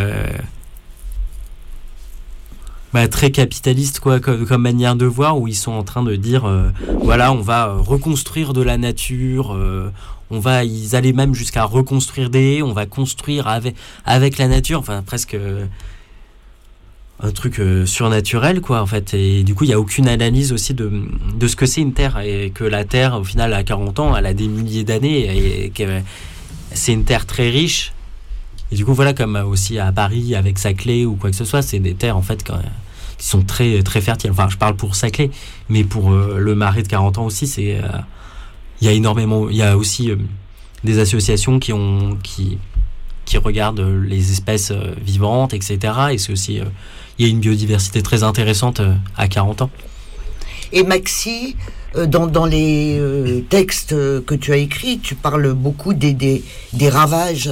capitaliste, quoi, comme manière de voir, où ils sont en train de dire voilà, on va reconstruire de la nature, ils allaient même jusqu'à reconstruire des haies, on va construire avec la nature, enfin presque un truc surnaturel, quoi, en fait. Et du coup, il n'y a aucune analyse aussi de ce que c'est une terre, et que la terre, au final, à 40 ans, elle a des milliers d'années, et que c'est une terre très riche. Et du coup, voilà, comme aussi à Paris, avec Saclay ou quoi que ce soit, c'est des terres, en fait, qui sont très, très fertiles. Enfin, je parle pour Saclay, mais pour le Marais de 40 ans aussi, il y a aussi des associations qui regardent les espèces vivantes, etc. Et c'est aussi, il y a une biodiversité très intéressante à 40 ans. Et Maxi, dans les textes que tu as écrits, tu parles beaucoup des ravages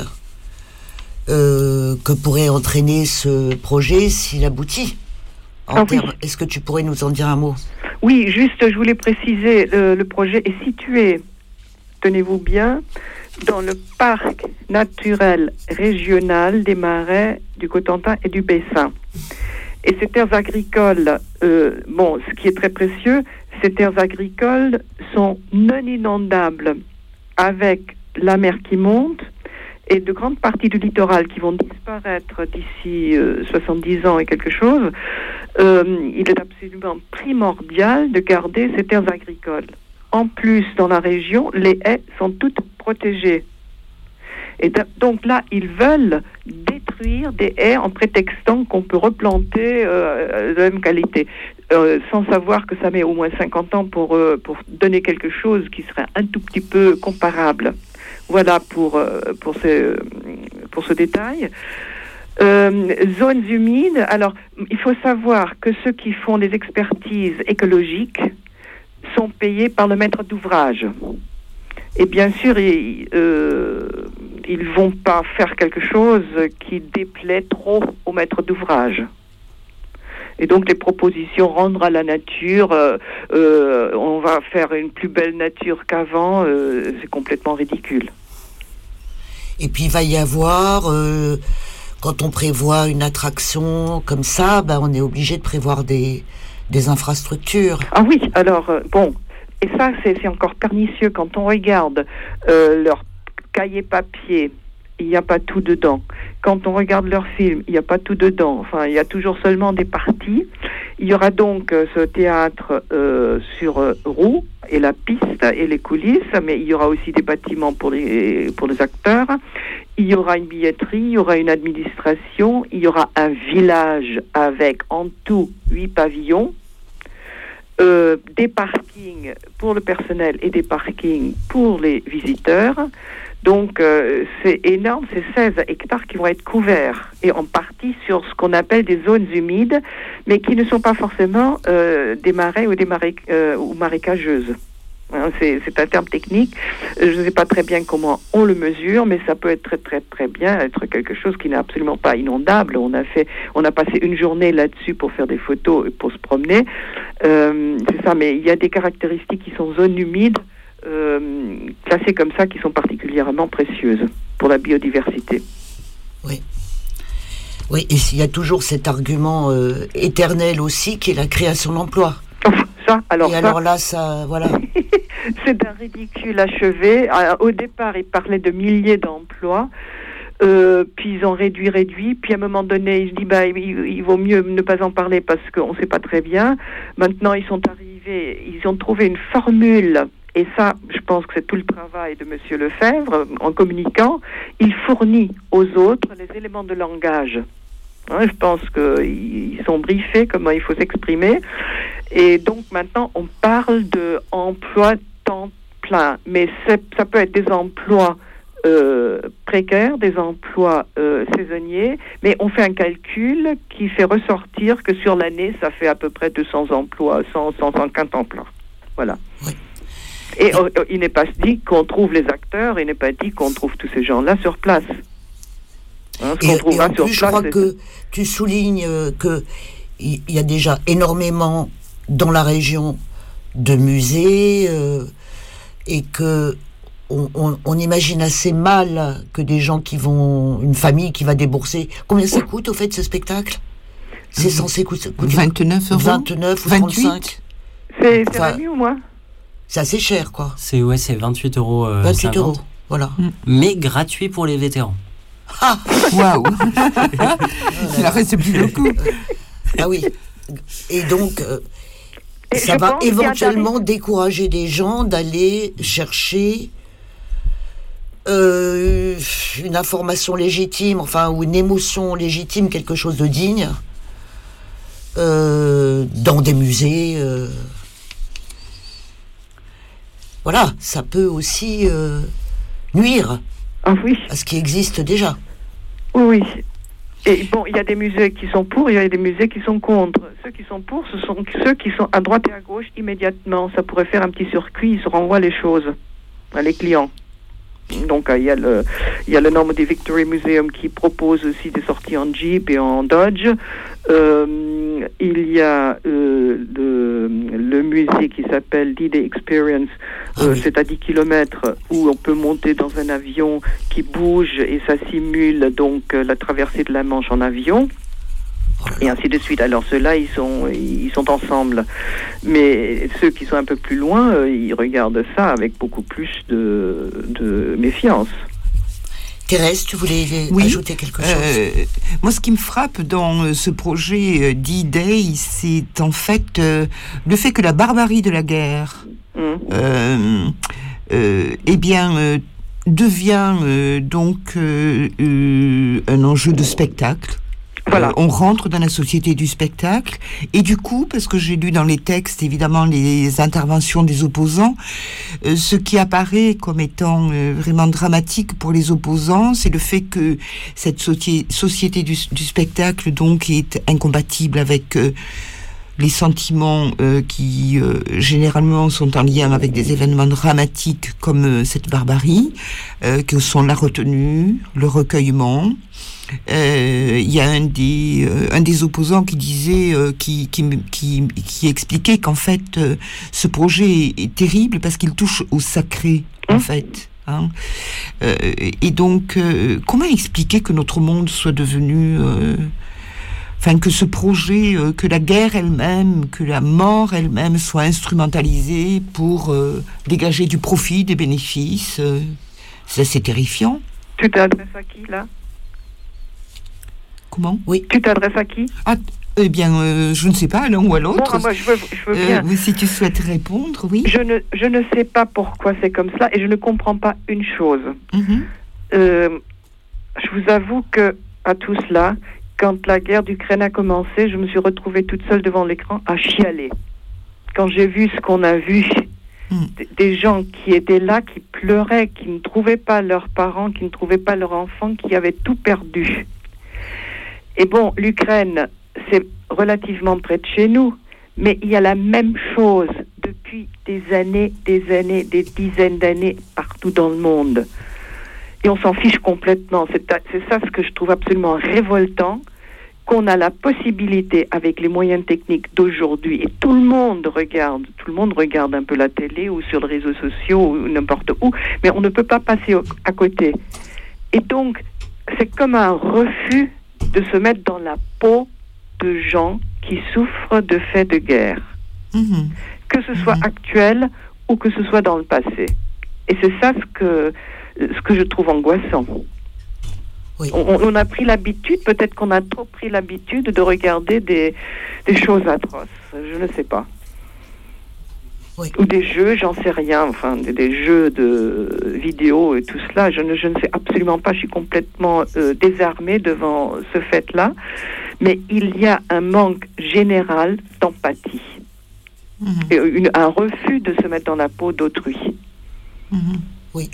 que pourrait entraîner ce projet s'il aboutit. Oui. Est-ce que tu pourrais nous en dire un mot ? Oui, juste, je voulais préciser, le projet est situé, tenez-vous bien, dans le parc naturel régional des Marais du Cotentin et du Bessin. Et ces terres agricoles, ce qui est très précieux, ces terres agricoles sont non inondables avec la mer qui monte et de grandes parties du littoral qui vont disparaître d'ici 70 ans et quelque chose. Il est absolument primordial de garder ces terres agricoles. En plus, dans la région, les haies sont toutes protégées. Et donc là, ils veulent détruire des haies en prétextant qu'on peut replanter de la même qualité, sans savoir que ça met au moins 50 ans pour donner quelque chose qui serait un tout petit peu comparable. Voilà pour ce détail. Zones humides, alors il faut savoir que ceux qui font des expertises écologiques sont payés par le maître d'ouvrage. Et bien sûr, ils vont pas faire quelque chose qui déplaît trop au maître d'ouvrage. Et donc les propositions rendre à la nature, on va faire une plus belle nature qu'avant, c'est complètement ridicule. Et puis il va y avoir, quand on prévoit une attraction comme ça, on est obligé de prévoir des infrastructures. Ah oui, alors bon, et ça c'est encore pernicieux quand on regarde leur cahier papier. Il n'y a pas tout dedans. Quand on regarde leurs films, il n'y a pas tout dedans. Enfin, il y a toujours seulement des parties. Il y aura donc ce théâtre sur roues et la piste et les coulisses, mais il y aura aussi des bâtiments pour les acteurs. Il y aura une billetterie, il y aura une administration, il y aura un village avec en tout 8 pavillons, des parkings pour le personnel et des parkings pour les visiteurs. Donc, c'est énorme, c'est 16 hectares qui vont être couverts, et en partie sur ce qu'on appelle des zones humides, mais qui ne sont pas forcément des marais ou ou marécageuses. Hein, c'est un terme technique, je ne sais pas très bien comment on le mesure, mais ça peut être très très très bien être quelque chose qui n'est absolument pas inondable. On a passé une journée là-dessus pour faire des photos et pour se promener, c'est ça, mais il y a des caractéristiques qui sont zones humides, classées comme ça, qui sont particulièrement précieuses pour la biodiversité. Oui. Oui, et il y a toujours cet argument éternel aussi, qui est la création d'emplois. Alors là, ça, voilà. C'est d'un ridicule achevé. Au départ, ils parlaient de milliers d'emplois. Puis ils ont réduit. Puis à un moment donné, ils se disent il vaut mieux ne pas en parler parce qu'on ne sait pas très bien. Maintenant, ils ont trouvé une formule. Et ça, je pense que c'est tout le travail de Monsieur Lefebvre. En communiquant, il fournit aux autres les éléments de langage. Hein, je pense qu'ils sont briefés comment il faut s'exprimer. Et donc maintenant, on parle d'emploi temps plein. Mais ça peut être des emplois précaires, des emplois saisonniers. Mais on fait un calcul qui fait ressortir que sur l'année, ça fait à peu près 200 emplois, 150 emplois. Voilà. Oui. Et il n'est pas dit qu'on trouve les acteurs, il n'est pas dit qu'on trouve tous ces gens-là sur place. Hein, et en plus, je crois que tu soulignes qu'il y a déjà énormément dans la région de musées et que on imagine assez mal que des gens une famille qui va débourser. Combien ça coûte au fait ce spectacle? C'est censé coûter 29 euros. 29 ou 35. C'est réduit ou moins? C'est assez cher, quoi. C'est 28 euros. 28 euros, voilà. Mais gratuit pour les vétérans. Ah, waouh. Il en reste plus beaucoup. Ah oui. Et donc, ça va éventuellement décourager des gens d'aller chercher une information légitime, ou une émotion légitime, quelque chose de digne, dans des musées. Voilà, ça peut aussi nuire à ce qui existe déjà. Oui. Et bon, il y a des musées qui sont pour, il y a des musées qui sont contre. Ceux qui sont pour, ce sont ceux qui sont à droite et à gauche immédiatement. Ça pourrait faire un petit circuit, ils se renvoient les choses à les clients. Donc il y a le Normandy Victory Museum qui propose aussi des sorties en Jeep et en Dodge. Il y a le musée qui s'appelle D-Day Experience, c'est à 10 km où on peut monter dans un avion qui bouge et ça simule donc la traversée de la Manche en avion. Et ainsi de suite. Alors ceux-là, ils sont ensemble. Mais ceux qui sont un peu plus loin, ils regardent ça avec beaucoup plus de méfiance. Thérèse, tu voulais ajouter quelque chose? Moi, ce qui me frappe dans ce projet D-Day, c'est en fait le fait que la barbarie de la guerre, devient donc un enjeu de spectacle. Voilà. On rentre dans la société du spectacle et du coup, parce que j'ai lu dans les textes évidemment les interventions des opposants, ce qui apparaît comme étant vraiment dramatique pour les opposants, c'est le fait que cette société du spectacle donc est incompatible avec les sentiments qui généralement sont en lien avec des événements dramatiques comme cette barbarie, que sont la retenue, le recueillement. Il y a un des opposants qui disait, qui expliquait qu'en fait ce projet est terrible parce qu'il touche au sacré en fait. Hein. Et donc, comment expliquer que notre monde soit devenu, que ce projet, que la guerre elle-même, que la mort elle-même soit instrumentalisée pour dégager du profit, des bénéfices. Ça, c'est terrifiant. Tu t'adresses à qui là ? Comment ? Oui. Tu t'adresses à qui ? Eh bien, je ne sais pas, à l'un ou à l'autre. Bon, moi, je veux bien. Si tu souhaites répondre, oui. Je ne sais pas pourquoi c'est comme ça et je ne comprends pas une chose. Je vous avoue que, à tout cela, quand la guerre d'Ukraine a commencé, je me suis retrouvée toute seule devant l'écran à chialer. Quand j'ai vu ce qu'on a vu, des gens qui étaient là, qui pleuraient, qui ne trouvaient pas leurs parents, qui ne trouvaient pas leurs enfants, qui avaient tout perdu. Et bon, l'Ukraine, c'est relativement près de chez nous, mais il y a la même chose depuis des années, des dizaines d'années partout dans le monde. Et on s'en fiche complètement. C'est ça ce que je trouve absolument révoltant, qu'on a la possibilité, avec les moyens techniques d'aujourd'hui, et tout le monde regarde un peu la télé ou sur les réseaux sociaux ou n'importe où, mais on ne peut pas passer à côté. Et donc, c'est comme un refus de se mettre dans la peau de gens qui souffrent de faits de guerre. Que ce soit actuel ou que ce soit dans le passé. Et c'est ça ce que je trouve angoissant. Oui. On a pris l'habitude, peut-être qu'on a trop pris l'habitude de regarder des choses atroces. Je ne sais pas. Oui. Ou des jeux, j'en sais rien, des jeux de vidéo et tout cela, je ne sais absolument pas, je suis complètement désarmée devant ce fait-là, mais il y a un manque général d'empathie, et un refus de se mettre dans la peau d'autrui. Oui.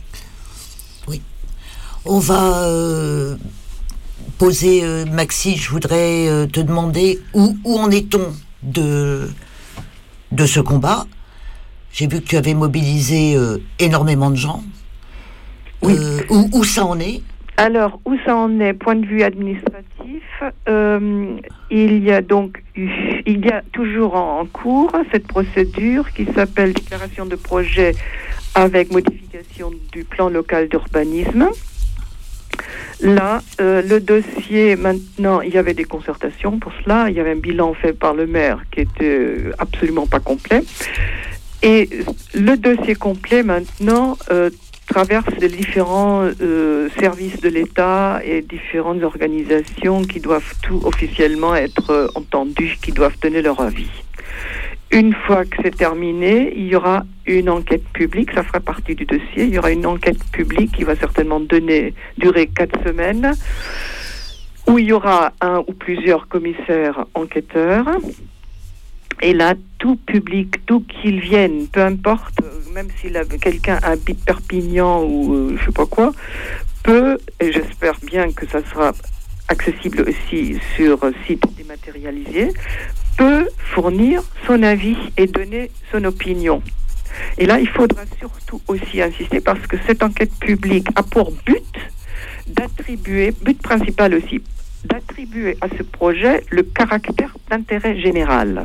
On va poser, Maxi, je voudrais te demander où en est-on de ce combat ? J'ai vu que tu avais mobilisé énormément de gens. Oui. Où ça en est ? Alors, où ça en est ? Point de vue administratif, il y a toujours en cours cette procédure qui s'appelle déclaration de projet avec modification du plan local d'urbanisme. Là, le dossier, maintenant, il y avait des concertations pour cela. Il y avait un bilan fait par le maire qui était absolument pas complet. Et le dossier complet, maintenant, traverse les différents services de l'État et différentes organisations qui doivent tout officiellement être entendues, qui doivent donner leur avis. Une fois que c'est terminé, il y aura une enquête publique, ça fera partie du dossier, il y aura une enquête publique qui va certainement durer 4 semaines, où il y aura un ou plusieurs commissaires enquêteurs. Et là, tout public, d'où qu'il vienne, peu importe, même si quelqu'un habite Perpignan ou je sais pas quoi, peut, et j'espère bien que ça sera accessible aussi sur site dématérialisé, peut fournir son avis et donner son opinion. Et là, il faudra surtout aussi insister parce que cette enquête publique a pour but principal aussi, d'attribuer à ce projet le caractère d'intérêt général.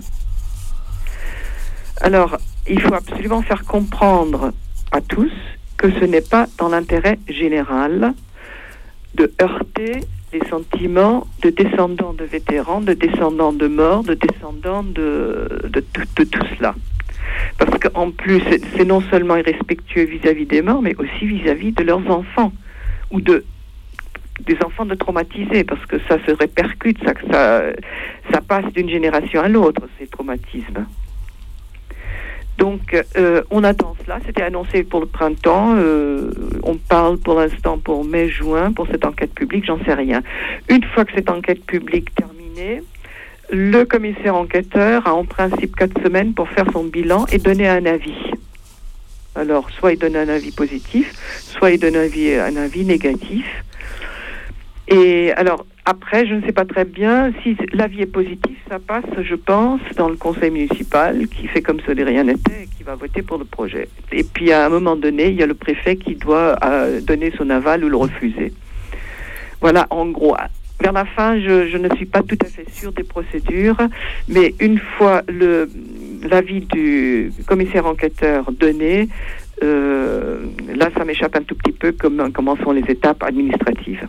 Alors, il faut absolument faire comprendre à tous que ce n'est pas dans l'intérêt général de heurter les sentiments de descendants de vétérans, de descendants de morts, de descendants de tout cela. Parce qu'en plus, c'est non seulement irrespectueux vis-à-vis des morts, mais aussi vis-à-vis de leurs enfants, ou des enfants de traumatisés, parce que ça se répercute, ça passe d'une génération à l'autre, ces traumatismes. Donc, on attend cela. C'était annoncé pour le printemps. On parle pour l'instant pour mai-juin, pour cette enquête publique, j'en sais rien. Une fois que cette enquête publique terminée, le commissaire enquêteur a en principe 4 semaines pour faire son bilan et donner un avis. Alors, soit il donne un avis positif, soit il donne un avis négatif. Et alors, après, je ne sais pas très bien si l'avis est positif, ça passe, je pense, dans le conseil municipal qui fait comme si de rien n'était et qui va voter pour le projet. Et puis, à un moment donné, il y a le préfet qui doit donner son aval ou le refuser. Voilà, en gros. Vers la fin, je ne suis pas tout à fait sûre des procédures, mais une fois l'avis du commissaire enquêteur donné, là, ça m'échappe un tout petit peu comment sont les étapes administratives.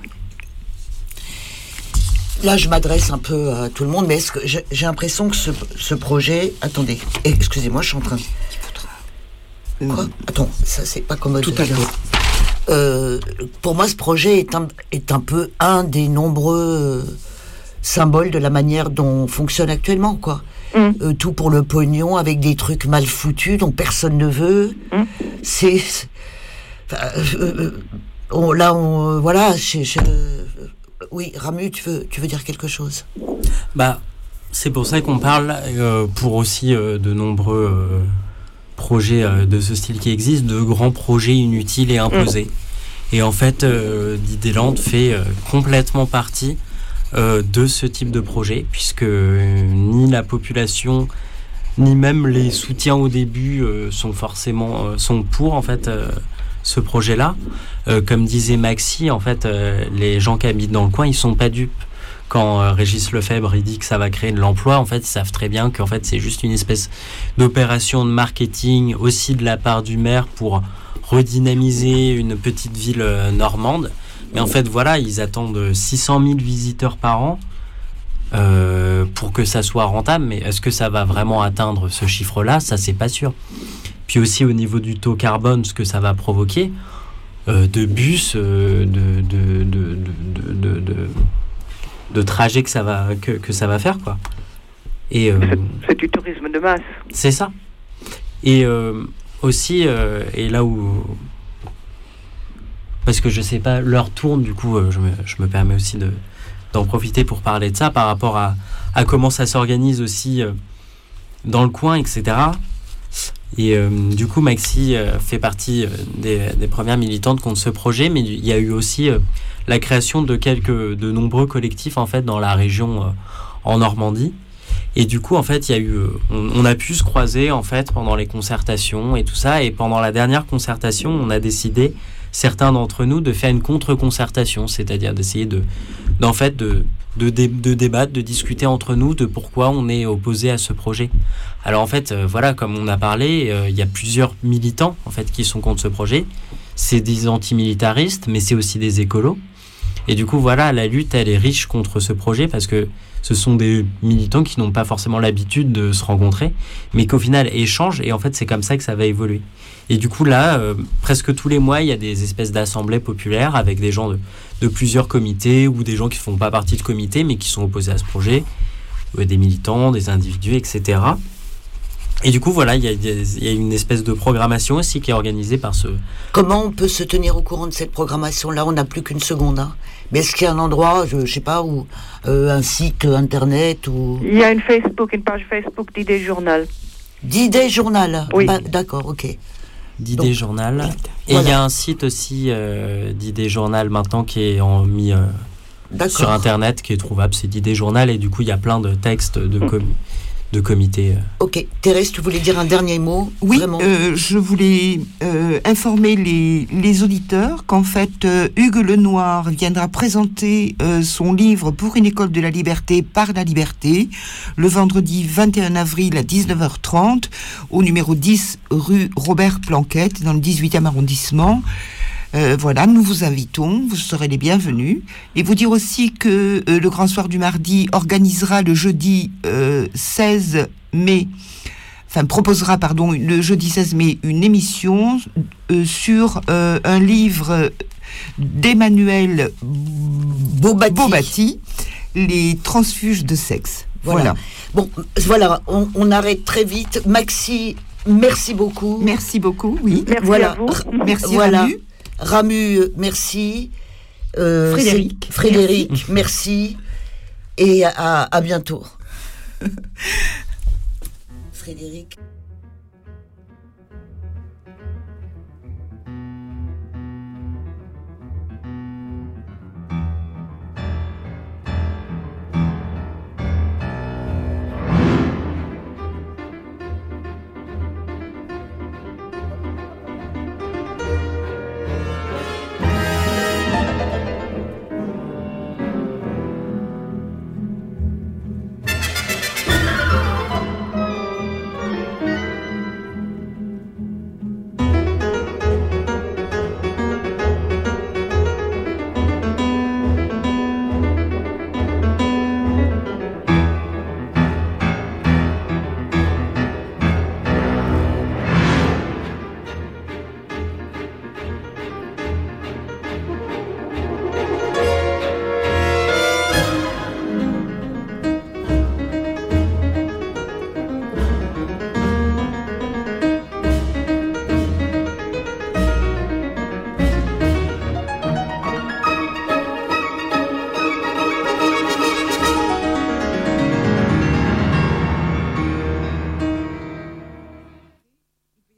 Là, je m'adresse un peu à tout le monde, mais est-ce que j'ai l'impression que ce projet... Attendez, excusez-moi, je suis en train... Quoi ? Attends, ça c'est pas commode. Tout à l'heure. Pour moi, ce projet est un peu un des nombreux symboles de la manière dont on fonctionne actuellement, quoi. Tout pour le pognon, avec des trucs mal foutus dont personne ne veut. Voilà. Oui, Ramu, tu veux dire quelque chose ? Bah, c'est pour ça qu'on parle pour aussi de nombreux projets de ce style qui existent, de grands projets inutiles et imposés. Et en fait, Dideland fait complètement partie de ce type de projet, puisque ni la population, ni même les soutiens au début sont pour en fait ce projet-là. Comme disait Maxi, en fait, les gens qui habitent dans le coin, ils sont pas dupes. Quand Régis Lefebvre il dit que ça va créer de l'emploi, en fait, ils savent très bien qu'en fait, c'est juste une espèce d'opération de marketing aussi de la part du maire pour redynamiser une petite ville normande. Mais en fait, voilà, ils attendent 600 000 visiteurs par an pour que ça soit rentable. Mais est-ce que ça va vraiment atteindre ce chiffre-là ? Ça, c'est pas sûr. Puis aussi au niveau du taux carbone, ce que ça va provoquer, de bus, de trajets que ça va faire, quoi. Et c'est du tourisme de masse. C'est ça. Et aussi, et là où, parce que je sais pas, l'heure tourne, du coup, je me permets aussi d'en profiter pour parler de ça par rapport à comment ça s'organise aussi dans le coin, etc. Et du coup, Maxi fait partie des premières militantes contre ce projet, mais il y a eu aussi la création de nombreux collectifs en fait dans la région en Normandie. Et du coup, en fait, il y a eu, on a pu se croiser en fait pendant les concertations et tout ça. Et pendant la dernière concertation, on a décidé, certains d'entre nous, de faire une contre-concertation, c'est-à-dire d'essayer de débattre, de discuter entre nous de pourquoi on est opposé à ce projet. Alors en fait, voilà, comme on a parlé, il y a plusieurs militants en fait qui sont contre ce projet. C'est des antimilitaristes, mais c'est aussi des écolos. Et du coup, voilà, la lutte, elle est riche contre ce projet parce que ce sont des militants qui n'ont pas forcément l'habitude de se rencontrer, mais qu'au final échangent. Et en fait, c'est comme ça que ça va évoluer. Et du coup, là, presque tous les mois, il y a des espèces d'assemblées populaires avec des gens de plusieurs comités ou des gens qui ne font pas partie de comités, mais qui sont opposés à ce projet, des militants, des individus, etc. Et du coup, voilà, il y a une espèce de programmation aussi qui est organisée par ce... Comment on peut se tenir au courant de cette programmation-là ? On n'a plus qu'une seconde. Hein. Mais est-ce qu'il y a un endroit, je ne sais pas, où un site internet ou... Il y a une page Facebook d'Idées Journal. D'Idées Journal ? Oui. D'accord, ok. D'Idées Journal. Et voilà. Il y a un site aussi d'Idées Journal maintenant qui est mis sur Internet, qui est trouvable, c'est d'Idées Journal. Et du coup, il y a plein de textes de comités. Ok. Thérèse, tu voulais dire un dernier mot ? Oui, vraiment je voulais informer les auditeurs qu'en fait, Hugues Lenoir viendra présenter son livre « Pour une école de la liberté par la liberté » le vendredi 21 avril à 19h30 au numéro 10 rue Robert Planquette dans le 18e arrondissement. Voilà, nous vous invitons, vous serez les bienvenus. Et vous dire aussi que le Grand Soir du Mardi organisera le jeudi 16 mai, le jeudi 16 mai une émission sur un livre d'Emmanuel Bobatti, Les transfuges de sexe. Voilà. Bon, voilà, on arrête très vite. Maxi Merci beaucoup. Merci beaucoup, oui. Merci Voilà. à vous. Merci Voilà. Ramu. Ramu, merci. Frédéric. Frédéric, merci. Et à bientôt. Frédéric.